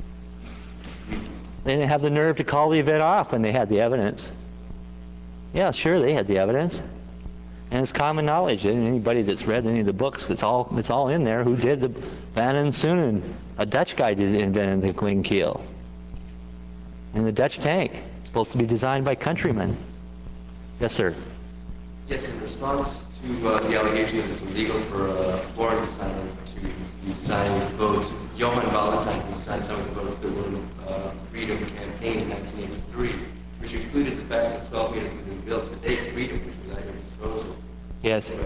They didn't have the nerve to call the event off when they had the evidence. Yeah, sure, they had the evidence. And it's common knowledge. And anybody that's read any of the books, it's all in there. Who did the Van and Soonen? A Dutch guy invented the wing keel. And the Dutch tank, supposed to be designed by countrymen. Yes, sir. Yes, in response to the allegation that it's illegal for a foreign designer to be designing boats, Johan Valentine, who designed some of the boats that were in the Freedom campaign in 1983, which included the fastest 12-meter that been built to date, Freedom, which was at your disposal. Yes. Is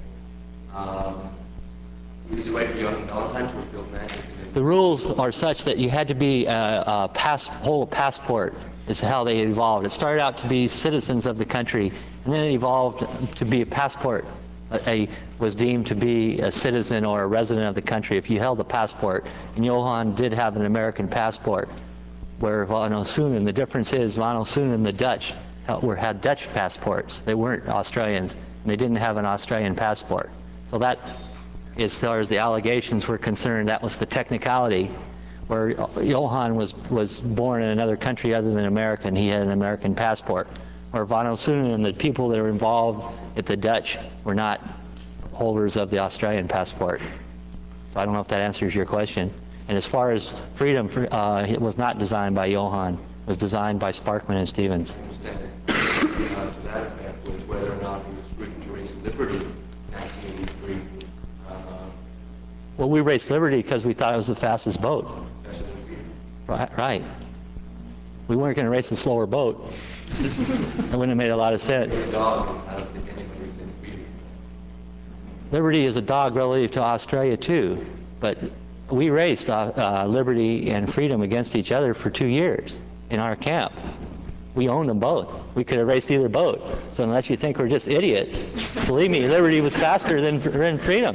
it right for Johan Valentine to have built that? The rules are such that you had to be hold a passport, is how they evolved. It started out to be citizens of the country, and then it evolved to be a passport. Was deemed to be a citizen or a resident of the country if you held a passport. And Johan did have an American passport, where Van Soonen, the difference is Van Soonen, the Dutch, had Dutch passports. They weren't Australians, and they didn't have an Australian passport. So that, as far as the allegations were concerned, that was the technicality, where Johan was born in another country other than America, and he had an American passport. Where Van Soonen and the people that were involved at the Dutch were not holders of the Australian passport. So I don't know if that answers your question. And as far as Freedom, it was not designed by Johan. It was designed by Sparkman and Stevens. I understand that. To that effect was whether or not it was free to race Liberty in 1983. Well, we raced Liberty because we thought it was the fastest boat. Faster than Freedom. Right. We weren't going to race a slower boat. It wouldn't have made a lot of sense. Dog, I don't think anybody was in Freedom. Liberty is a dog relative to Australia too, but we raced Liberty and Freedom against each other for 2 years in our camp. We own them both. We could have raced either boat. So unless you think we're just idiots, believe me, liberty was faster than freedom.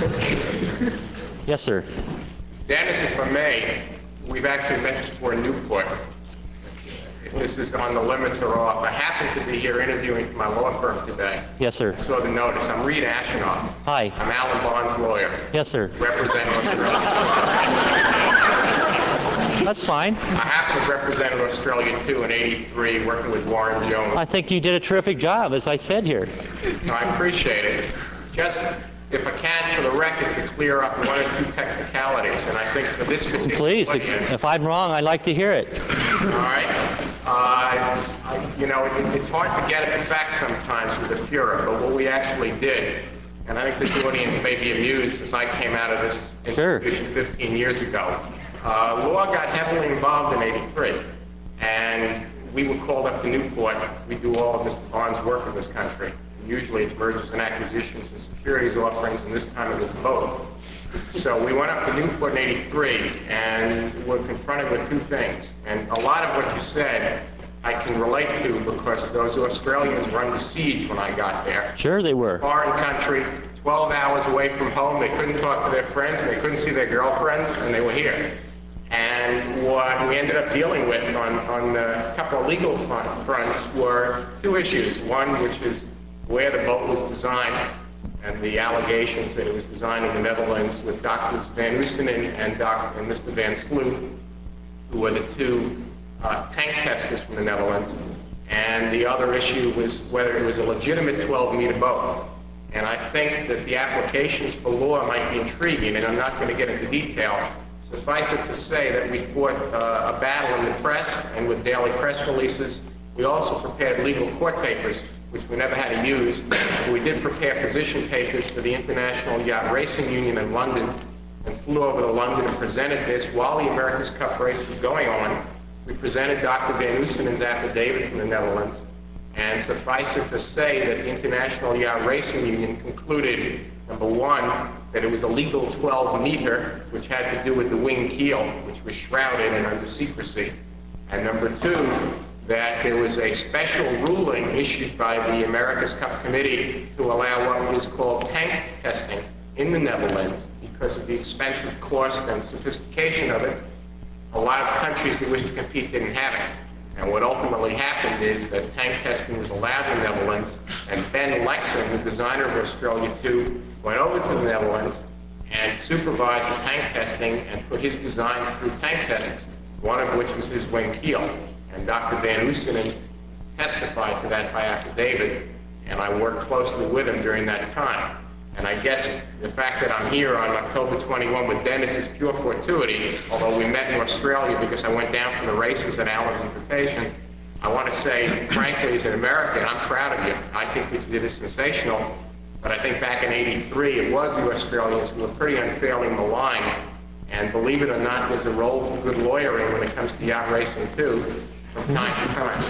Yes, sir. Dennis, if I may, we've actually met before in Newport. This is on the limits are off. I happen to be here interviewing for my law firm today. Yes, sir. I saw the notice. I'm Reed Ashenoff. Hi. I'm Alan Bond's lawyer. Yes, sir. Representing Australia. That's fine. I happen to represent Australia too in '83, working with Warren Jones. I think you did a terrific job, as I said here. I appreciate it. Just, if I can, for the record, to clear up one or two technicalities, and I think for this particular Please, audience, if I'm wrong, I'd like to hear it. all right? You know, it's hard to get at the facts sometimes with the Fuhrer, but what we actually did, and I think this audience may be amused since I came out of this institution 15 years ago. Law got heavily involved in '83, and we were called up to Newport. We do all of Mr. Bond's work in this country. Usually it's mergers and acquisitions and securities offerings, and this time it was both. So we went up to Newport in '83, and were confronted with two things. And a lot of what you said I can relate to, because those Australians were under siege when I got there. Sure they were. Foreign country, 12 hours away from home. They couldn't talk to their friends, and they couldn't see their girlfriends, and they were here. And what we ended up dealing with on a couple of legal fronts were two issues. One, which is where the boat was designed, and the allegations that it was designed in the Netherlands with Drs. Van Oostenen and Mr. Van Sloof, who were the two tank testers from the Netherlands. And the other issue was whether it was a legitimate 12-meter boat. And I think that the applications for law might be intriguing, and I'm not going to get into detail. Suffice it to say that we fought a battle in the press and with daily press releases. We also prepared legal court papers, which we never had to use. We did prepare position papers for the International Yacht Racing Union in London, and flew over to London and presented this while the America's Cup race was going on. We presented Dr. Van Oostenen's affidavit from the Netherlands, and suffice it to say that the International Yacht Racing Union concluded, number one, that it was a legal 12-meter, which had to do with the wing keel, which was shrouded and under secrecy. And number two, that there was a special ruling issued by the America's Cup Committee to allow what was called tank testing in the Netherlands because of the expensive cost and sophistication of it. A lot of countries that wished to compete didn't have it. And what ultimately happened is that tank testing was allowed in the Netherlands, and Ben Lexon, the designer of Australia 2, went over to the Netherlands and supervised the tank testing and put his designs through tank tests, one of which was his wing keel. And Dr. Van Oostenen testified to that by affidavit, and I worked closely with him during that time. And I guess the fact that I'm here on October 21 with Dennis is pure fortuity, although we met in Australia because I went down for the races at Alan's invitation. I want to say, frankly, as an American, I'm proud of you. I think what you did is sensational. But I think back in '83, it was the Australians who were pretty unfairly maligned. And believe it or not, there's a role for good lawyering when it comes to yacht racing, too, from time to time.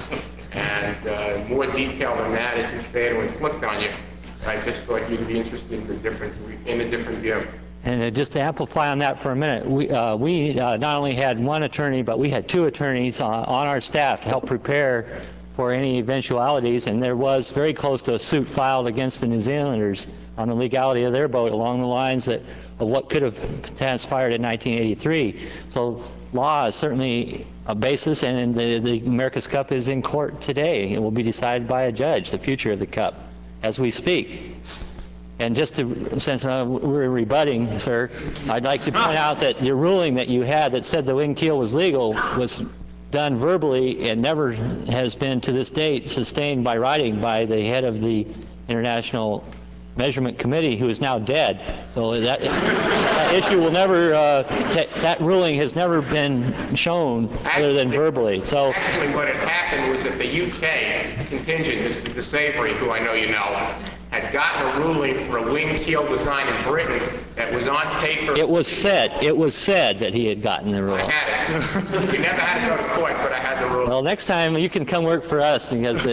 And more detail than that isn't fair to inflict on you. I just thought you'd be interested in a different view. And just to amplify on that for a minute, we not only had one attorney, but we had two attorneys on our staff to help prepare for any eventualities, and there was very close to a suit filed against the New Zealanders on the legality of their boat along the lines of what could have transpired in 1983. So law is certainly a basis, and the America's Cup is in court today. It will be decided by a judge, the future of the Cup, as we speak. And just to, since we're rebutting, sir, I'd like to point out that the ruling that you had that said the wing keel was legal was done verbally and never has been to this date sustained by writing by the head of the International Measurement Committee, who is now dead. So that issue will never, that ruling has never been shown other than verbally. So actually, what had happened was that the UK contingent, Mr. DeSavory, who I know you know, had gotten a ruling for a wing keel design in Britain that was on paper. it was said that he had gotten the ruling. I had it. We never had to go to court, but I had the ruling. Well, next time you can come work for us because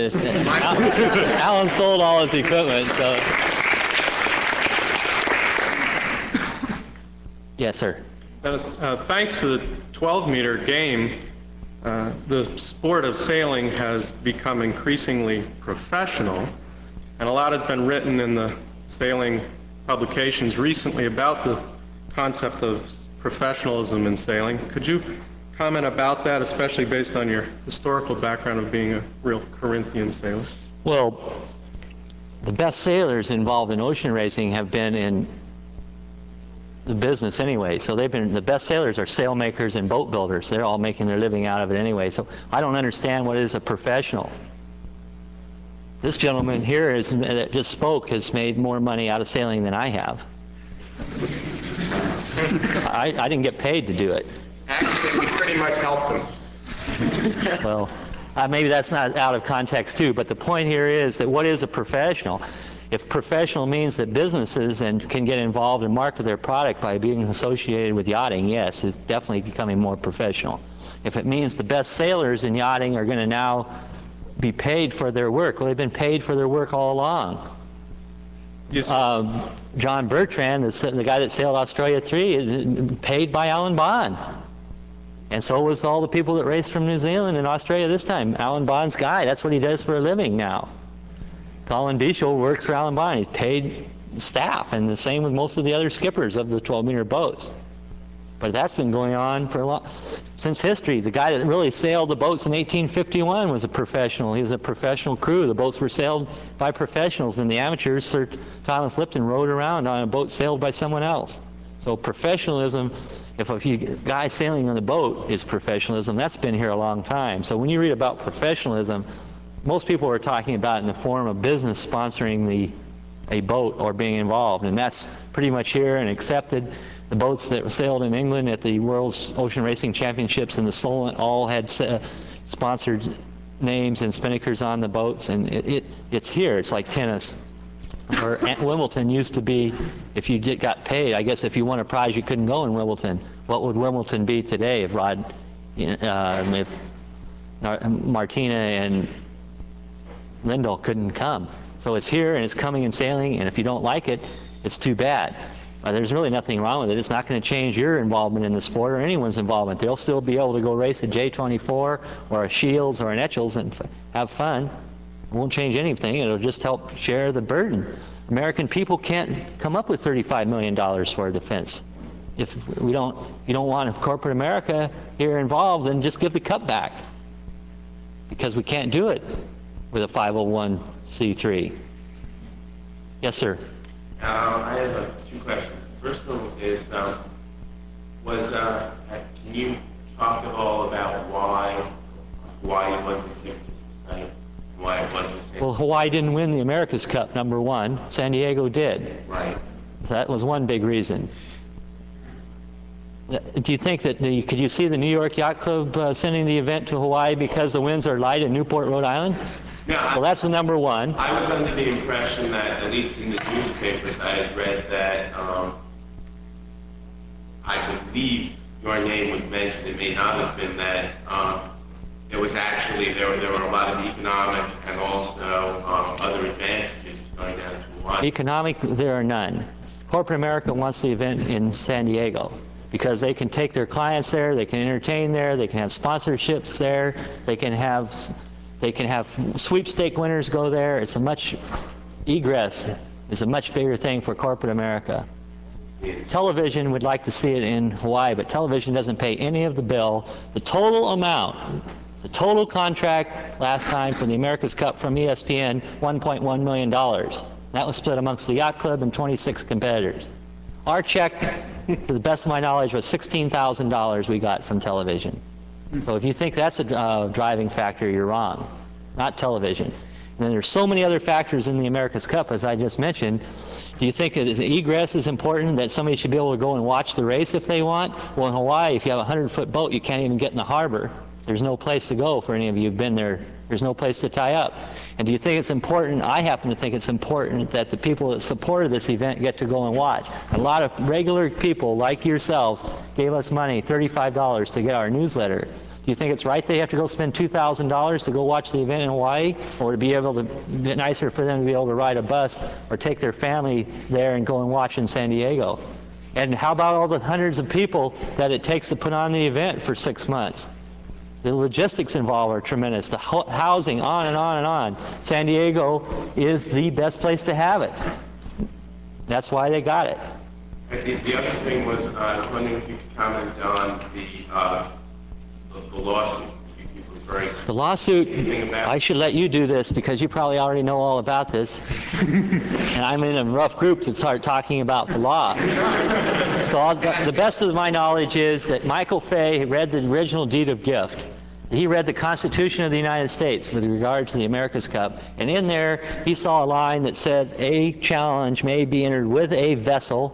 Alan sold all his equipment. So. Yes, sir. Dennis, thanks to the 12-meter game, the sport of sailing has become increasingly professional, and a lot has been written in the sailing publications recently about the concept of professionalism in sailing. Could you comment about that, especially based on your historical background of being a real Corinthian sailor? Well, the best sailors involved in ocean racing have been in the business anyway. So they've been, the best sailors are sail makers and boat builders. They're all making their living out of it anyway. So I don't understand what is a professional. This gentleman here that just spoke has made more money out of sailing than I have. I didn't get paid to do it. Actually, we pretty much helped them. Well, maybe that's not out of context too, but the point here is that what is a professional? If professional means that businesses can get involved and market their product by being associated with yachting, yes, it's definitely becoming more professional. If it means the best sailors in yachting are going to now be paid for their work, well, they've been paid for their work all along. Yes. John Bertrand, the guy that sailed Australia 3, is paid by Alan Bond. And so was all the people that raced from New Zealand and Australia this time. Alan Bond's guy, that's what he does for a living now. Colin Bichel works for Alan Bond. He's paid staff, and the same with most of the other skippers of the 12-meter boats. But that's been going on for since history. The guy that really sailed the boats in 1851 was a professional. He was a professional crew. The boats were sailed by professionals, and the amateurs, Sir Thomas Lipton, rode around on a boat sailed by someone else. So professionalism, if a guy sailing on the boat is professionalism, that's been here a long time. So when you read about professionalism, most people are talking about it in the form of business sponsoring a boat or being involved, and that's pretty much here and accepted. The boats that sailed in England at the World's Ocean Racing Championships in the Solent all had sponsored names and spinnakers on the boats, and it's here. It's like tennis. Or Wimbledon used to be, if you got paid, I guess if you won a prize you couldn't go in Wimbledon. What would Wimbledon be today if if Martina and Lindell couldn't come? So it's here and it's coming and sailing, and if you don't like it, it's too bad. There's really nothing wrong with it. It's not going to change your involvement in the sport or anyone's involvement. They'll still be able to go race a J24 or a Shields or an Etchells and have fun. It won't change anything. It'll just help share the burden. American people can't come up with $35 million for defense. If you don't want corporate America here involved, then just give the cup back, because we can't do it with a 501c3. Yes, sir. I have 2 questions. The first one is, can you talk at all about why Hawaii wasn't picked as the site, why it wasn't San Diego? Well, Hawaii didn't win the America's Cup, number one. San Diego did. Right. So that was one big reason. Do you think that could you see the New York Yacht Club sending the event to Hawaii because the winds are light in Newport, Rhode Island? No, Well, that's the number one. I was under the impression that, at least in the newspapers, I had read that, I believe your name was mentioned. It may not have been that. There was actually, there were a lot of economic and also other advantages to going down to Hawaii. Economic, there are none. Corporate America wants the event in San Diego because they can take their clients there, they can entertain there, they can have sponsorships there, they can have sweepstake winners go there. It's a much, egress is a much bigger thing for corporate America. Television would like to see it in Hawaii, but television doesn't pay any of the bill. The total amount, the total contract last time for the America's Cup from ESPN, $1.1 million. That was split amongst the Yacht Club and 26 competitors. Our check, to the best of my knowledge, was $16,000 we got from television. So if you think that's a driving factor, you're wrong. Not television. And then there's so many other factors in the America's Cup, as I just mentioned. Do you think that egress is important, that somebody should be able to go and watch the race if they want? Well, in Hawaii, if you have a 100-foot boat, you can't even get in the harbor. There's no place to go for any of you who've been there. There's no place to tie up. And do you think it's important? I happen to think it's important that the people that supported this event get to go and watch. A lot of regular people like yourselves gave us money, $35, to get our newsletter. Do you think it's right they have to go spend $2,000 to go watch the event in Hawaii, or to be able to, be nicer for them to be able to ride a bus or take their family there and go and watch in San Diego? And how about all the hundreds of people that it takes to put on the event for 6 months? The logistics involved are tremendous. The housing, on and on and on. San Diego is the best place to have it. That's why they got it. The other thing was, I was wondering if you could comment on the lawsuit you keep referring to. The lawsuit, Anything about- I should let you do this because you probably already know all about this. And I'm in a rough group to start talking about the law. So the best of my knowledge is that Michael Fay read the original deed of gift. He read the Constitution of the United States with regard to the America's Cup, and in there he saw a line that said a challenge may be entered with a vessel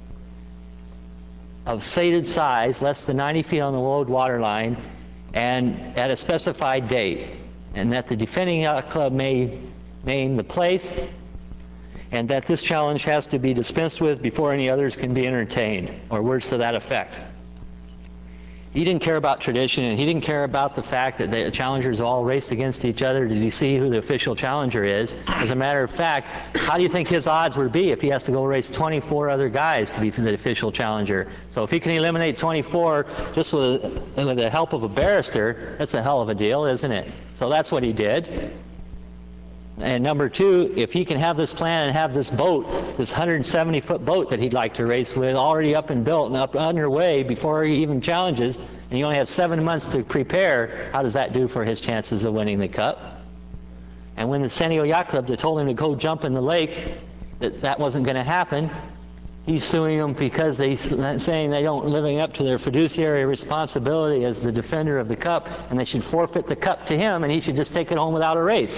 of stated size, less than 90 feet on the load water line, and at a specified date, and that the defending yacht club may name the place, and that this challenge has to be dispensed with before any others can be entertained, or words to that effect. He didn't care about tradition, and he didn't care about the fact that the challengers all raced against each other to see who the official challenger is. As a matter of fact, how do you think his odds would be if he has to go race 24 other guys to be the official challenger? So if he can eliminate 24 just with the help of a barrister, that's a hell of a deal, isn't it? So that's what he did. And number two, if he can have this plan and have this boat, this 170-foot boat that he'd like to race with, already up and built and up underway before he even challenges, and you only have 7 months to prepare, how does that do for his chances of winning the Cup? And when the San Diego Yacht Club, they told him to go jump in the lake, that wasn't going to happen. He's suing them because they're saying they don't living up to their fiduciary responsibility as the defender of the Cup, and they should forfeit the Cup to him, and he should just take it home without a race.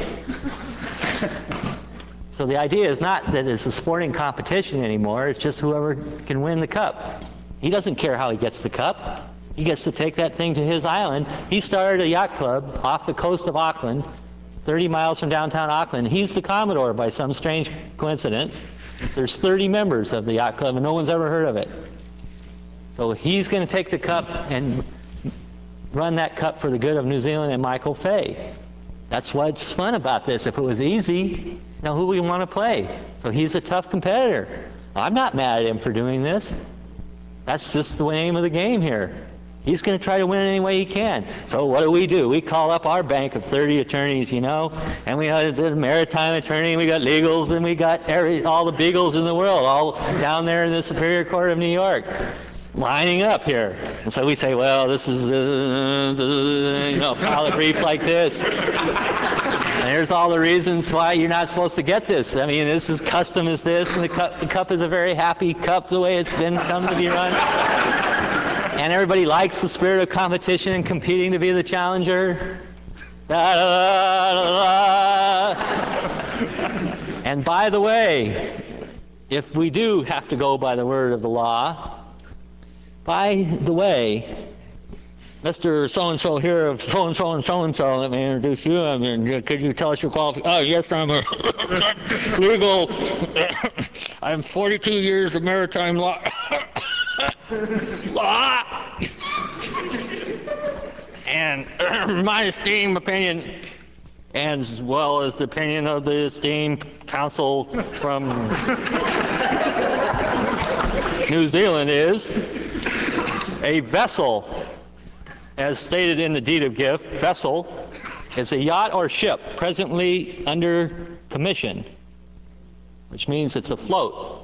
So the idea is not that it's a sporting competition anymore, it's just whoever can win the Cup. He doesn't care how he gets the Cup. He gets to take that thing to his island. He started a yacht club off the coast of Auckland, 30 miles from downtown Auckland. He's the Commodore by some strange coincidence. There's 30 members of the yacht club and no one's ever heard of it. So he's going to take the Cup and run that Cup for the good of New Zealand and Michael Fay. That's what's fun about this. If it was easy, now who we want to play? So he's a tough competitor. I'm not mad at him for doing this. That's just the name of the game here. He's going to try to win it any way he can. So what do? We call up our bank of 30 attorneys, you know, and we have the maritime attorney, and we got legals, and we got all the beagles in the world, all down there in the Superior Court of New York, lining up here. And so we say, well, this is the file a brief like this. And here's all the reasons why you're not supposed to get this. I mean, this is custom is this, and the cup is a very happy cup the way it's come to be run. And everybody likes the spirit of competition and competing to be the challenger. Da, da, da, da. And by the way, if we do have to go by the word of the law, by the way, Mr. So-and-so here of so-and-so and so-and-so, let me introduce you. I mean, could you tell us your qualifications? Oh, yes, I'm a legal. I'm 42 years of maritime law. And my esteemed opinion, as well as the opinion of the esteemed counsel from New Zealand, is a vessel, as stated in the deed of gift, vessel is a yacht or ship presently under commission, which means it's afloat.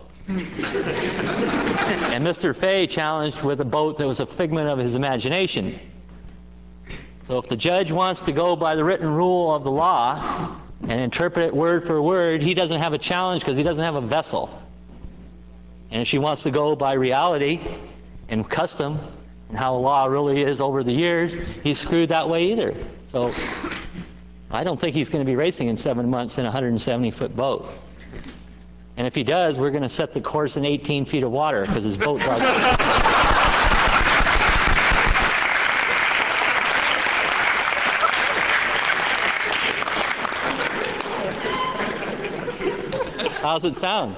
And Mr. Fay challenged with a boat that was a figment of his imagination. So if the judge wants to go by the written rule of the law and interpret it word for word, he doesn't have a challenge because he doesn't have a vessel. And if she wants to go by reality and custom and how the law really is over the years, he's screwed that way either. So I don't think he's going to be racing in 7 months in a 170-foot boat. And if he does, we're going to set the course in 18 feet of water because his boat does. How's it sound?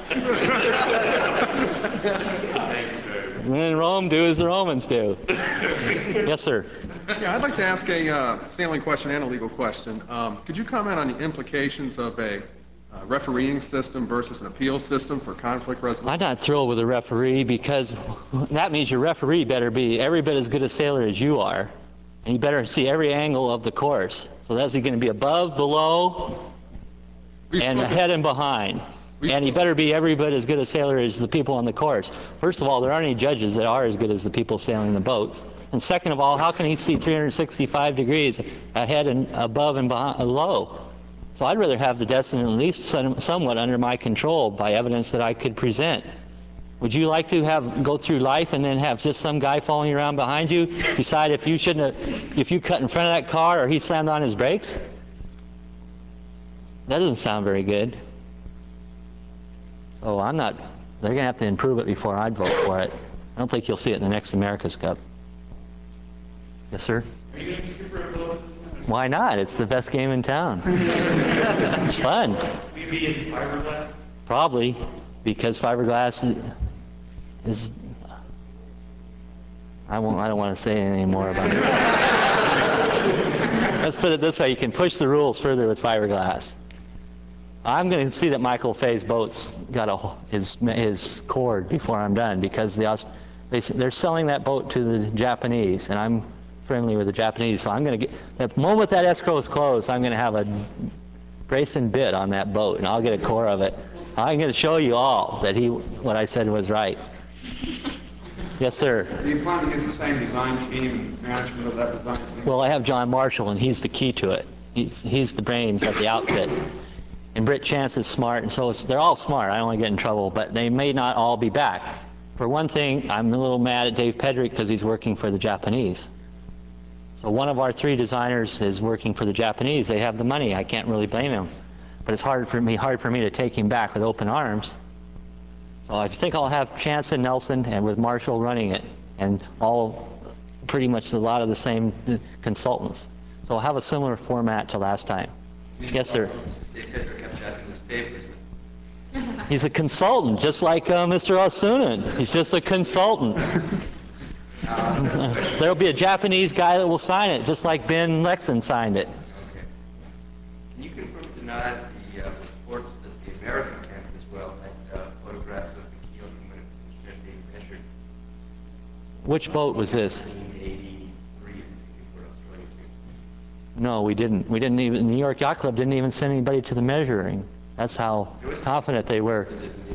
When in Rome, do as the Romans do. Yes, sir. Yeah, I'd like to ask a sailing question and a legal question. Could you comment on the implications of a refereeing system versus an appeal system for conflict resolution? I'm not thrilled with a referee because that means your referee better be every bit as good a sailor as you are. And you better see every angle of the course. So that's going to be above, below, and ahead and behind. And you better be every bit as good a sailor as the people on the course. First of all, there aren't any judges that are as good as the people sailing the boats. And second of all, how can he see 365 degrees ahead and above and below? So I'd rather have the destiny at least somewhat under my control by evidence that I could present. Would you like to go through life and then have just some guy following around behind you decide if you cut in front of that car or he slammed on his brakes? That doesn't sound very good. So they're going to have to improve it before I'd vote for it. I don't think you'll see it in the next America's Cup. Yes, sir? Are you going to skipper a boat this time? Why not? It's the best game in town. It's fun. Will you be in fiberglass? Probably, because fiberglass is I don't want to say anything more about it. Let's put it this way, you can push the rules further with fiberglass. I'm going to see that Michael Fay's boat's got his cord before I'm done, because they're selling that boat to the Japanese, and I'm friendly with the Japanese, so I'm going to get, the moment that escrow is closed, I'm going to have a brace and bit on that boat, and I'll get a core of it. I'm going to show you all that what I said was right. Yes, sir. Are you planning to use the same design team, management of that design team? Well, I have John Marshall, and he's the key to it. He's the brains of the outfit. And Britt Chance is smart, and so they're all smart. I don't want to get in trouble, but they may not all be back. For one thing, I'm a little mad at Dave Pedrick because he's working for the Japanese. So one of our 3 designers is working for the Japanese. They have the money. I can't really blame him. But it's hard for me to take him back with open arms. So I think I'll have Chance and Nelson, and with Marshall running it, and pretty much a lot of the same consultants. So I'll have a similar format to last time. Yes, sir. Dave Pedrick kept Japanese papers. He's a consultant, just like Mr. Osunan. He's just a consultant. There'll be a Japanese guy that will sign it, just like Ben Lexon signed it. Okay. Can you confirm or deny the reports that the American camp as well had photographs of the keel when it was being measured? Which boat was this? 1983, for Australia too. No, we didn't. We didn't even. The New York Yacht Club didn't even send anybody to the measuring. That's how confident they were.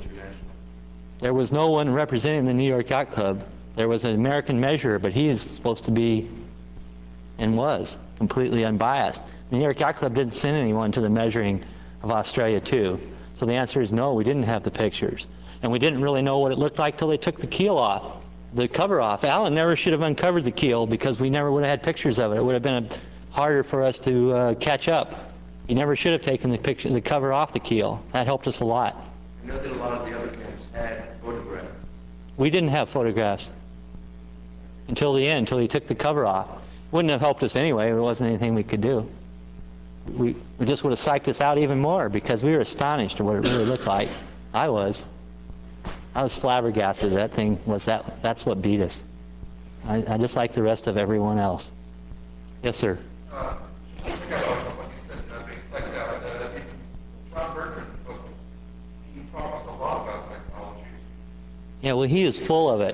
There was no one representing the New York Yacht Club. There was an American measurer, but he is supposed to be, and was, completely unbiased. The New York Yacht Club didn't send anyone to the measuring of Australia 2. So the answer is no, we didn't have the pictures. And we didn't really know what it looked like till they took the keel off, the cover off. Alan never should have uncovered the keel because we never would have had pictures of it. It would have been harder for us to catch up. He never should have taken the cover off the keel. That helped us a lot. I know that a lot of the other camps had photographs. We didn't have photographs until the end, until he took the cover off. Wouldn't have helped us anyway. There wasn't anything we could do. We just would have psyched us out even more because we were astonished at what it really looked like. I was flabbergasted. That thing was that's what beat us. I just like the rest of everyone else. Yes, sir. Pick up on what you said, being psyched out. John Bertrand's book, he talks a lot about psychology. Yeah, well, he is full of it.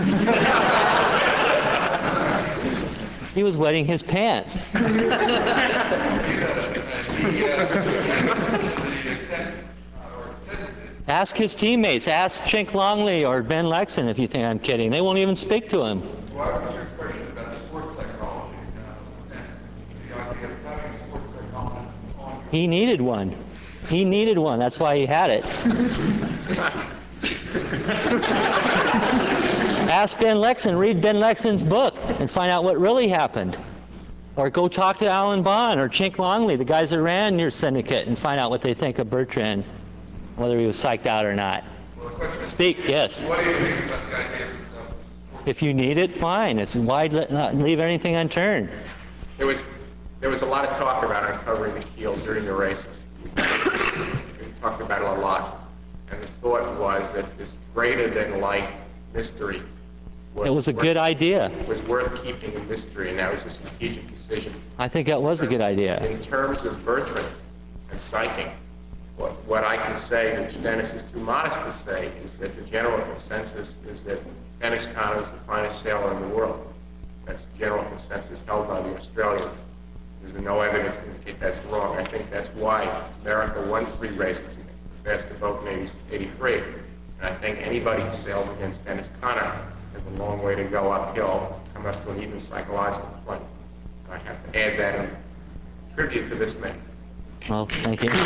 He was wetting his pants. Ask his teammates. Ask Chink Longley or Ben Lexon if you think I'm kidding. They won't even speak to him. Well, I was your question about sports psychology and the idea of having a sports psychologist on your... He needed one. He needed one. That's why he had it. Ask Ben Lexon. Read Ben Lexon's book and find out what really happened. Or go talk to Alan Bond or Chink Longley, the guys that ran your syndicate, and find out what they think of Bertrand, whether he was psyched out or not. Speak, yes. What do you think about the idea of If you need it, fine. It's why not leave anything unturned. There was a lot of talk about uncovering the keel during the races. We talked about it a lot. And the thought was that this greater-than-life mystery was a good idea. Was worth keeping a mystery, and that was a strategic decision. I think that was a good idea. In terms of Bertrand and psyching, what I can say, which Dennis is too modest to say, is that the general consensus is that Dennis Conner is the finest sailor in the world. That's the general consensus held by the Australians. There's been no evidence to indicate that's wrong. I think that's why America won 3 races against the fastest boat in '83. And I think anybody who sails against Dennis Conner has a long way to go uphill, come up to an even psychological point. And I have to add that in tribute to this man. Well, thank you.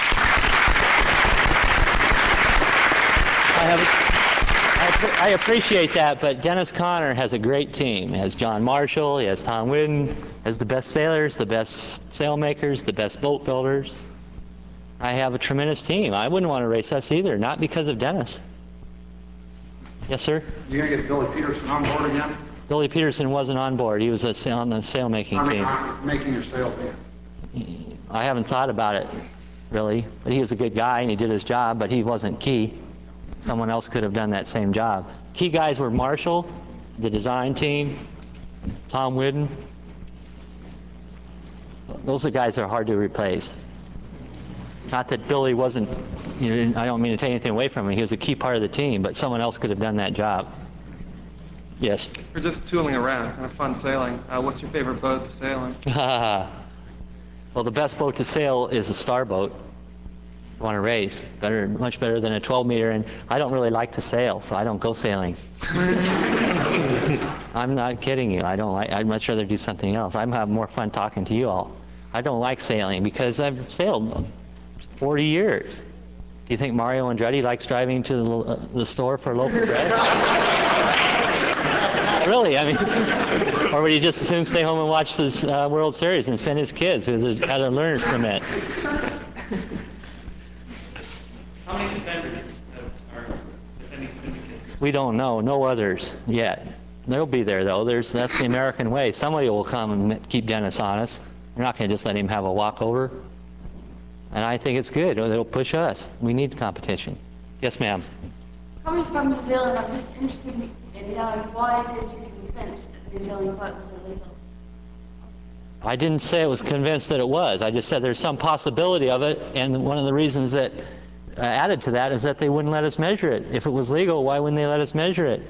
I appreciate that, but Dennis Conner has a great team. He has John Marshall, he has Tom Whidden, has the best sailors, the best sailmakers, the best boat builders. I have a tremendous team. I wouldn't want to race us either, not because of Dennis. Yes, sir? You gonna get Billy Peterson on board again? Billy Peterson wasn't on board. He was on the sailmaking team. Making your sail team. I haven't thought about it, really. But he was a good guy, and he did his job, but he wasn't key. Someone else could have done that same job. Key guys were Marshall, the design team, Tom Whidden. Those are guys that are hard to replace. Not that Billy wasn't, I don't mean to take anything away from him. He was a key part of the team, but someone else could have done that job. Yes? We're just tooling around, kind of fun sailing. What's your favorite boat to sail in? Well, the best boat to sail is a starboat. You want to race, much better than a 12-meter, and I don't really like to sail, so I don't go sailing. I'm not kidding you. I'd much rather do something else. I'm having more fun talking to you all. I don't like sailing because I've sailed 40 years. Do you think Mario Andretti likes driving to the store for a loaf of bread? Really, I mean, or would he just as soon stay home and watch this World Series and send his kids who had a learner's permit? How many defenders are defending syndicates? We don't know. No others yet. They'll be there, though. That's the American way. Somebody will come and keep Dennis honest. We're not going to just let him have a walkover. And I think it's good. It'll push us. We need competition. Yes, ma'am. Coming from New Zealand, I'm just interested in knowing why it is you're convinced that the New Zealand vote was illegal. I didn't say I was convinced that it was. I just said there's some possibility of it, and one of the reasons that added to that is that they wouldn't let us measure it. If it was legal, why wouldn't they let us measure it?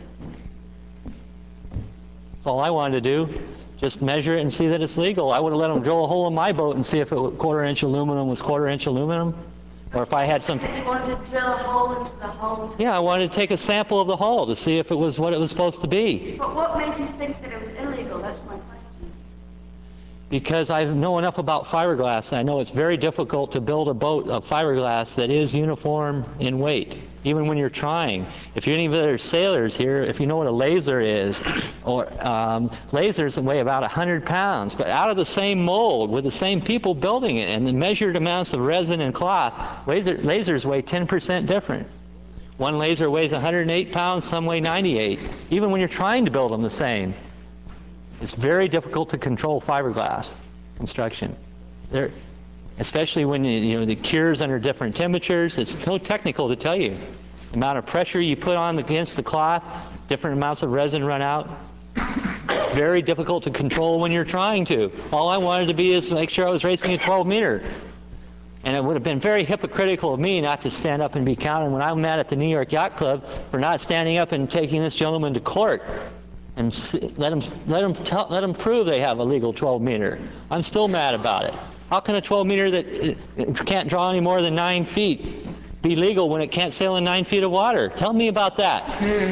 That's all I wanted to do. Just measure it and see that it's legal. I would have let them drill a hole in my boat and see if it was quarter-inch aluminum was quarter-inch aluminum. Or if I had some... You wanted to drill a hole into the hull? Yeah, I wanted to take a sample of the hull to see if it was what it was supposed to be. But what made you think that it was illegal? That's my question. Because I know enough about fiberglass, and I know it's very difficult to build a boat of fiberglass that is uniform in weight, even when you're trying. If you're any of the sailors here, if you know what a laser is, or lasers weigh about 100 pounds, but out of the same mold with the same people building it, and the measured amounts of resin and cloth, lasers weigh 10% different. One laser weighs 108 pounds, some weigh 98, even when you're trying to build them the same. It's very difficult to control fiberglass construction, especially when the cure's under different temperatures. It's so technical to tell you. The amount of pressure you put on against the cloth, different amounts of resin run out. Very difficult to control when you're trying to. All I wanted to be is make sure I was racing a 12-meter. And it would have been very hypocritical of me not to stand up and be counted when I'm mad at the New York Yacht Club for not standing up and taking this gentleman to court. And let them prove they have a legal 12-meter. I'm still mad about it. How can a 12-meter that can't draw any more than 9 feet be legal when it can't sail in 9 feet of water? Tell me about that.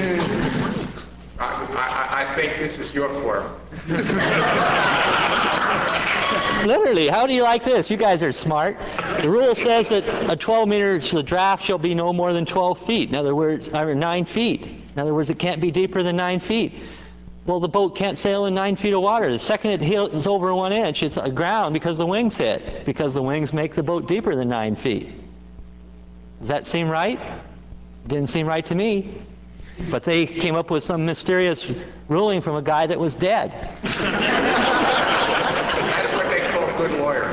I think this is your forum. Literally, how do you like this? You guys are smart. The rule says that a 12-meter, the draft shall be no more than 12 feet. In other words, or 9 feet. In other words, it can't be deeper than 9 feet. Well, the boat can't sail in 9 feet of water. The second it is over 1 inch, it's aground because the wings hit, because the wings make the boat deeper than 9 feet. Does that seem right? Didn't seem right to me. But they came up with some mysterious ruling from a guy that was dead. That's what they call a good lawyer.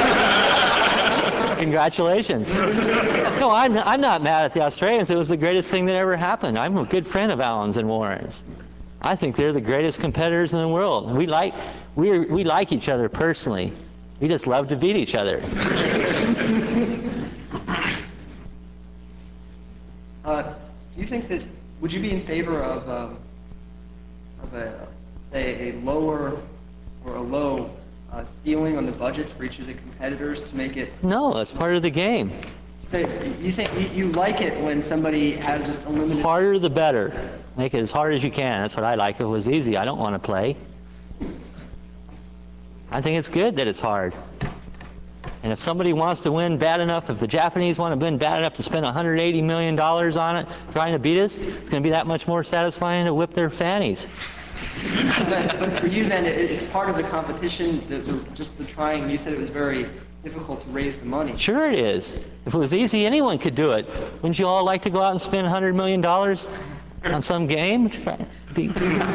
Congratulations. No, I'm not mad at the Australians. It was the greatest thing that ever happened. I'm a good friend of Allen's and Warren's. I think they're the greatest competitors in the world. We like each other personally. We just love to beat each other. Do you think that, would you be in favor of a say, a lower or a low ceiling on the budgets for each of the competitors to make it? No, that's part of the game. So you think you like it when somebody has just a limited... Harder the better. Make it as hard as you can. That's what I like. If it was easy, I don't want to play. I think it's good that it's hard. And if somebody wants to win bad enough, if the Japanese want to win bad enough to spend $180 million on it, trying to beat us, it's going to be that much more satisfying to whip their fannies. But for you then, it's part of the competition, just the trying. You said it was very difficult to raise the money. Sure it is. If it was easy, anyone could do it. Wouldn't you all like to go out and spend $100 million on some game? Be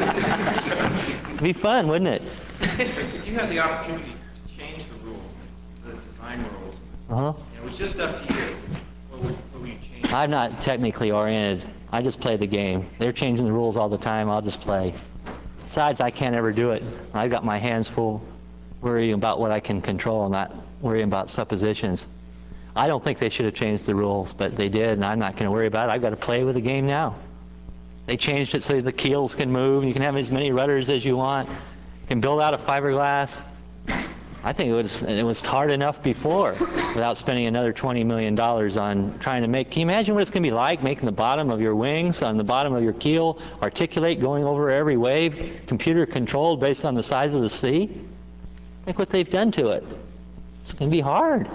fun, wouldn't it? If you had the opportunity to change the rules, the design rules, and it was just up to you, what would you change? I'm not technically oriented. I just play the game. They're changing the rules all the time. I'll just play. Besides, I can't ever do it. I've got my hands full worrying about what I can control, not worrying about suppositions. I don't think they should have changed the rules, but they did, and I'm not going to worry about it. I've got to play with the game now. They changed it so the keels can move, and you can have as many rudders as you want. You can build out of fiberglass. I think it was hard enough before without spending another $20 million on trying to make... Can you imagine what it's going to be like making the bottom of your wings on the bottom of your keel articulate, going over every wave, computer controlled based on the size of the sea? Think what they've done to it. It's going to be hard.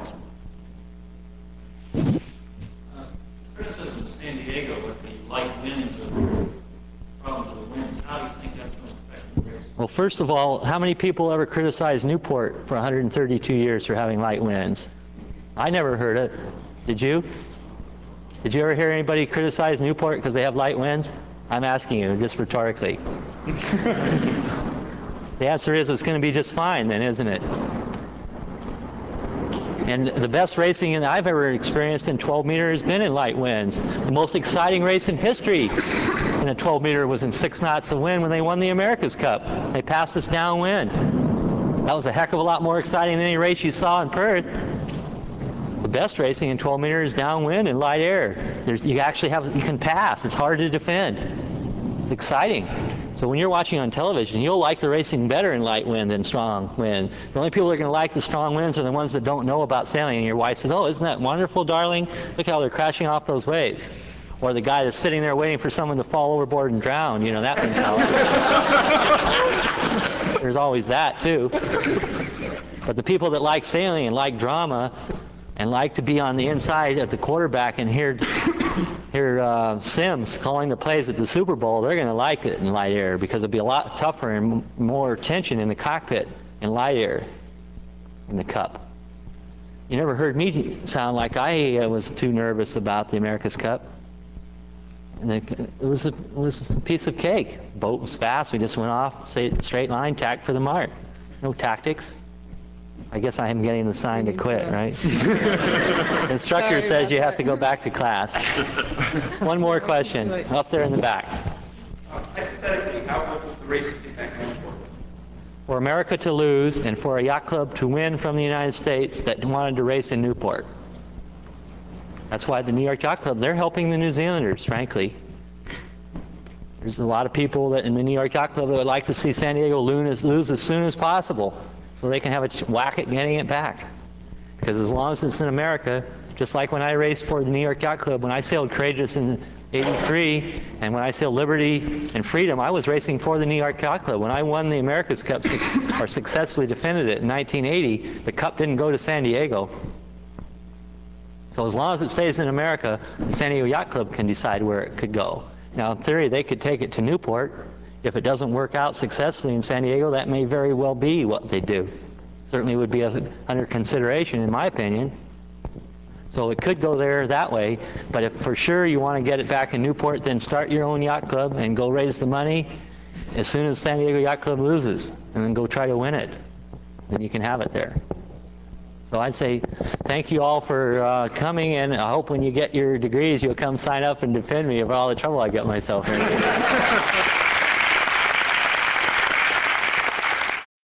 Criticism of San Diego was the light winds or the problems with the winds. How do you think that's going to affect the race? Well, first of all, how many people ever criticized Newport for 132 years for having light winds? I never heard it. Did you? Did you ever hear anybody criticize Newport because they have light winds? I'm asking you, just rhetorically. The answer is it's going to be just fine then, isn't it? And the best racing that I've ever experienced in 12 meter has been in light winds. The most exciting race in history in a 12 meter was in 6 knots of wind when they won the America's Cup. They passed us downwind. That was a heck of a lot more exciting than any race you saw in Perth. The best racing in 12 meter is downwind in light air. You can pass. It's hard to defend. It's exciting. So when you're watching on television, you'll like the racing better in light wind than strong wind. The only people that are going to like the strong winds are the ones that don't know about sailing. And your wife says, "Oh, isn't that wonderful, darling? Look how they're crashing off those waves." Or the guy that's sitting there waiting for someone to fall overboard and drown. You know, that mentality. There's always that, too. But the people that like sailing and like drama and like to be on the inside of the quarterback and hear Sims calling the plays at the Super Bowl, they're going to like it in light air because it'll be a lot tougher and more tension in the cockpit in light air in the Cup. You never heard me sound like I was too nervous about the America's Cup. And it was a piece of cake. Boat was fast. We just went off, straight line, tacked for the mark. No tactics. I guess I am getting the sign to quit, right? The instructor says you have to go back to class. One more question, up there in the back. Hypothetically, how would the race impact Newport? For America to lose and for a yacht club to win from the United States that wanted to race in Newport. That's why the New York Yacht Club, they're helping the New Zealanders, frankly. There's a lot of people that in the New York Yacht Club that would like to see San Diego lose as soon as possible so they can have a whack at getting it back. Because as long as it's in America, just like when I raced for the New York Yacht Club, when I sailed Courageous in '83, and when I sailed Liberty and Freedom, I was racing for the New York Yacht Club. When I won the America's Cup, or successfully defended it in 1980, the Cup didn't go to San Diego. So as long as it stays in America, the San Diego Yacht Club can decide where it could go. Now, in theory, they could take it to Newport. If it doesn't work out successfully in San Diego, that may very well be what they do. Certainly would be under consideration, in my opinion. So it could go there that way, but if for sure you want to get it back in Newport, then start your own yacht club and go raise the money as soon as San Diego Yacht Club loses, and then go try to win it. Then you can have it there. So I'd say thank you all for coming, and I hope when you get your degrees you'll come sign up and defend me of all the trouble I get myself in.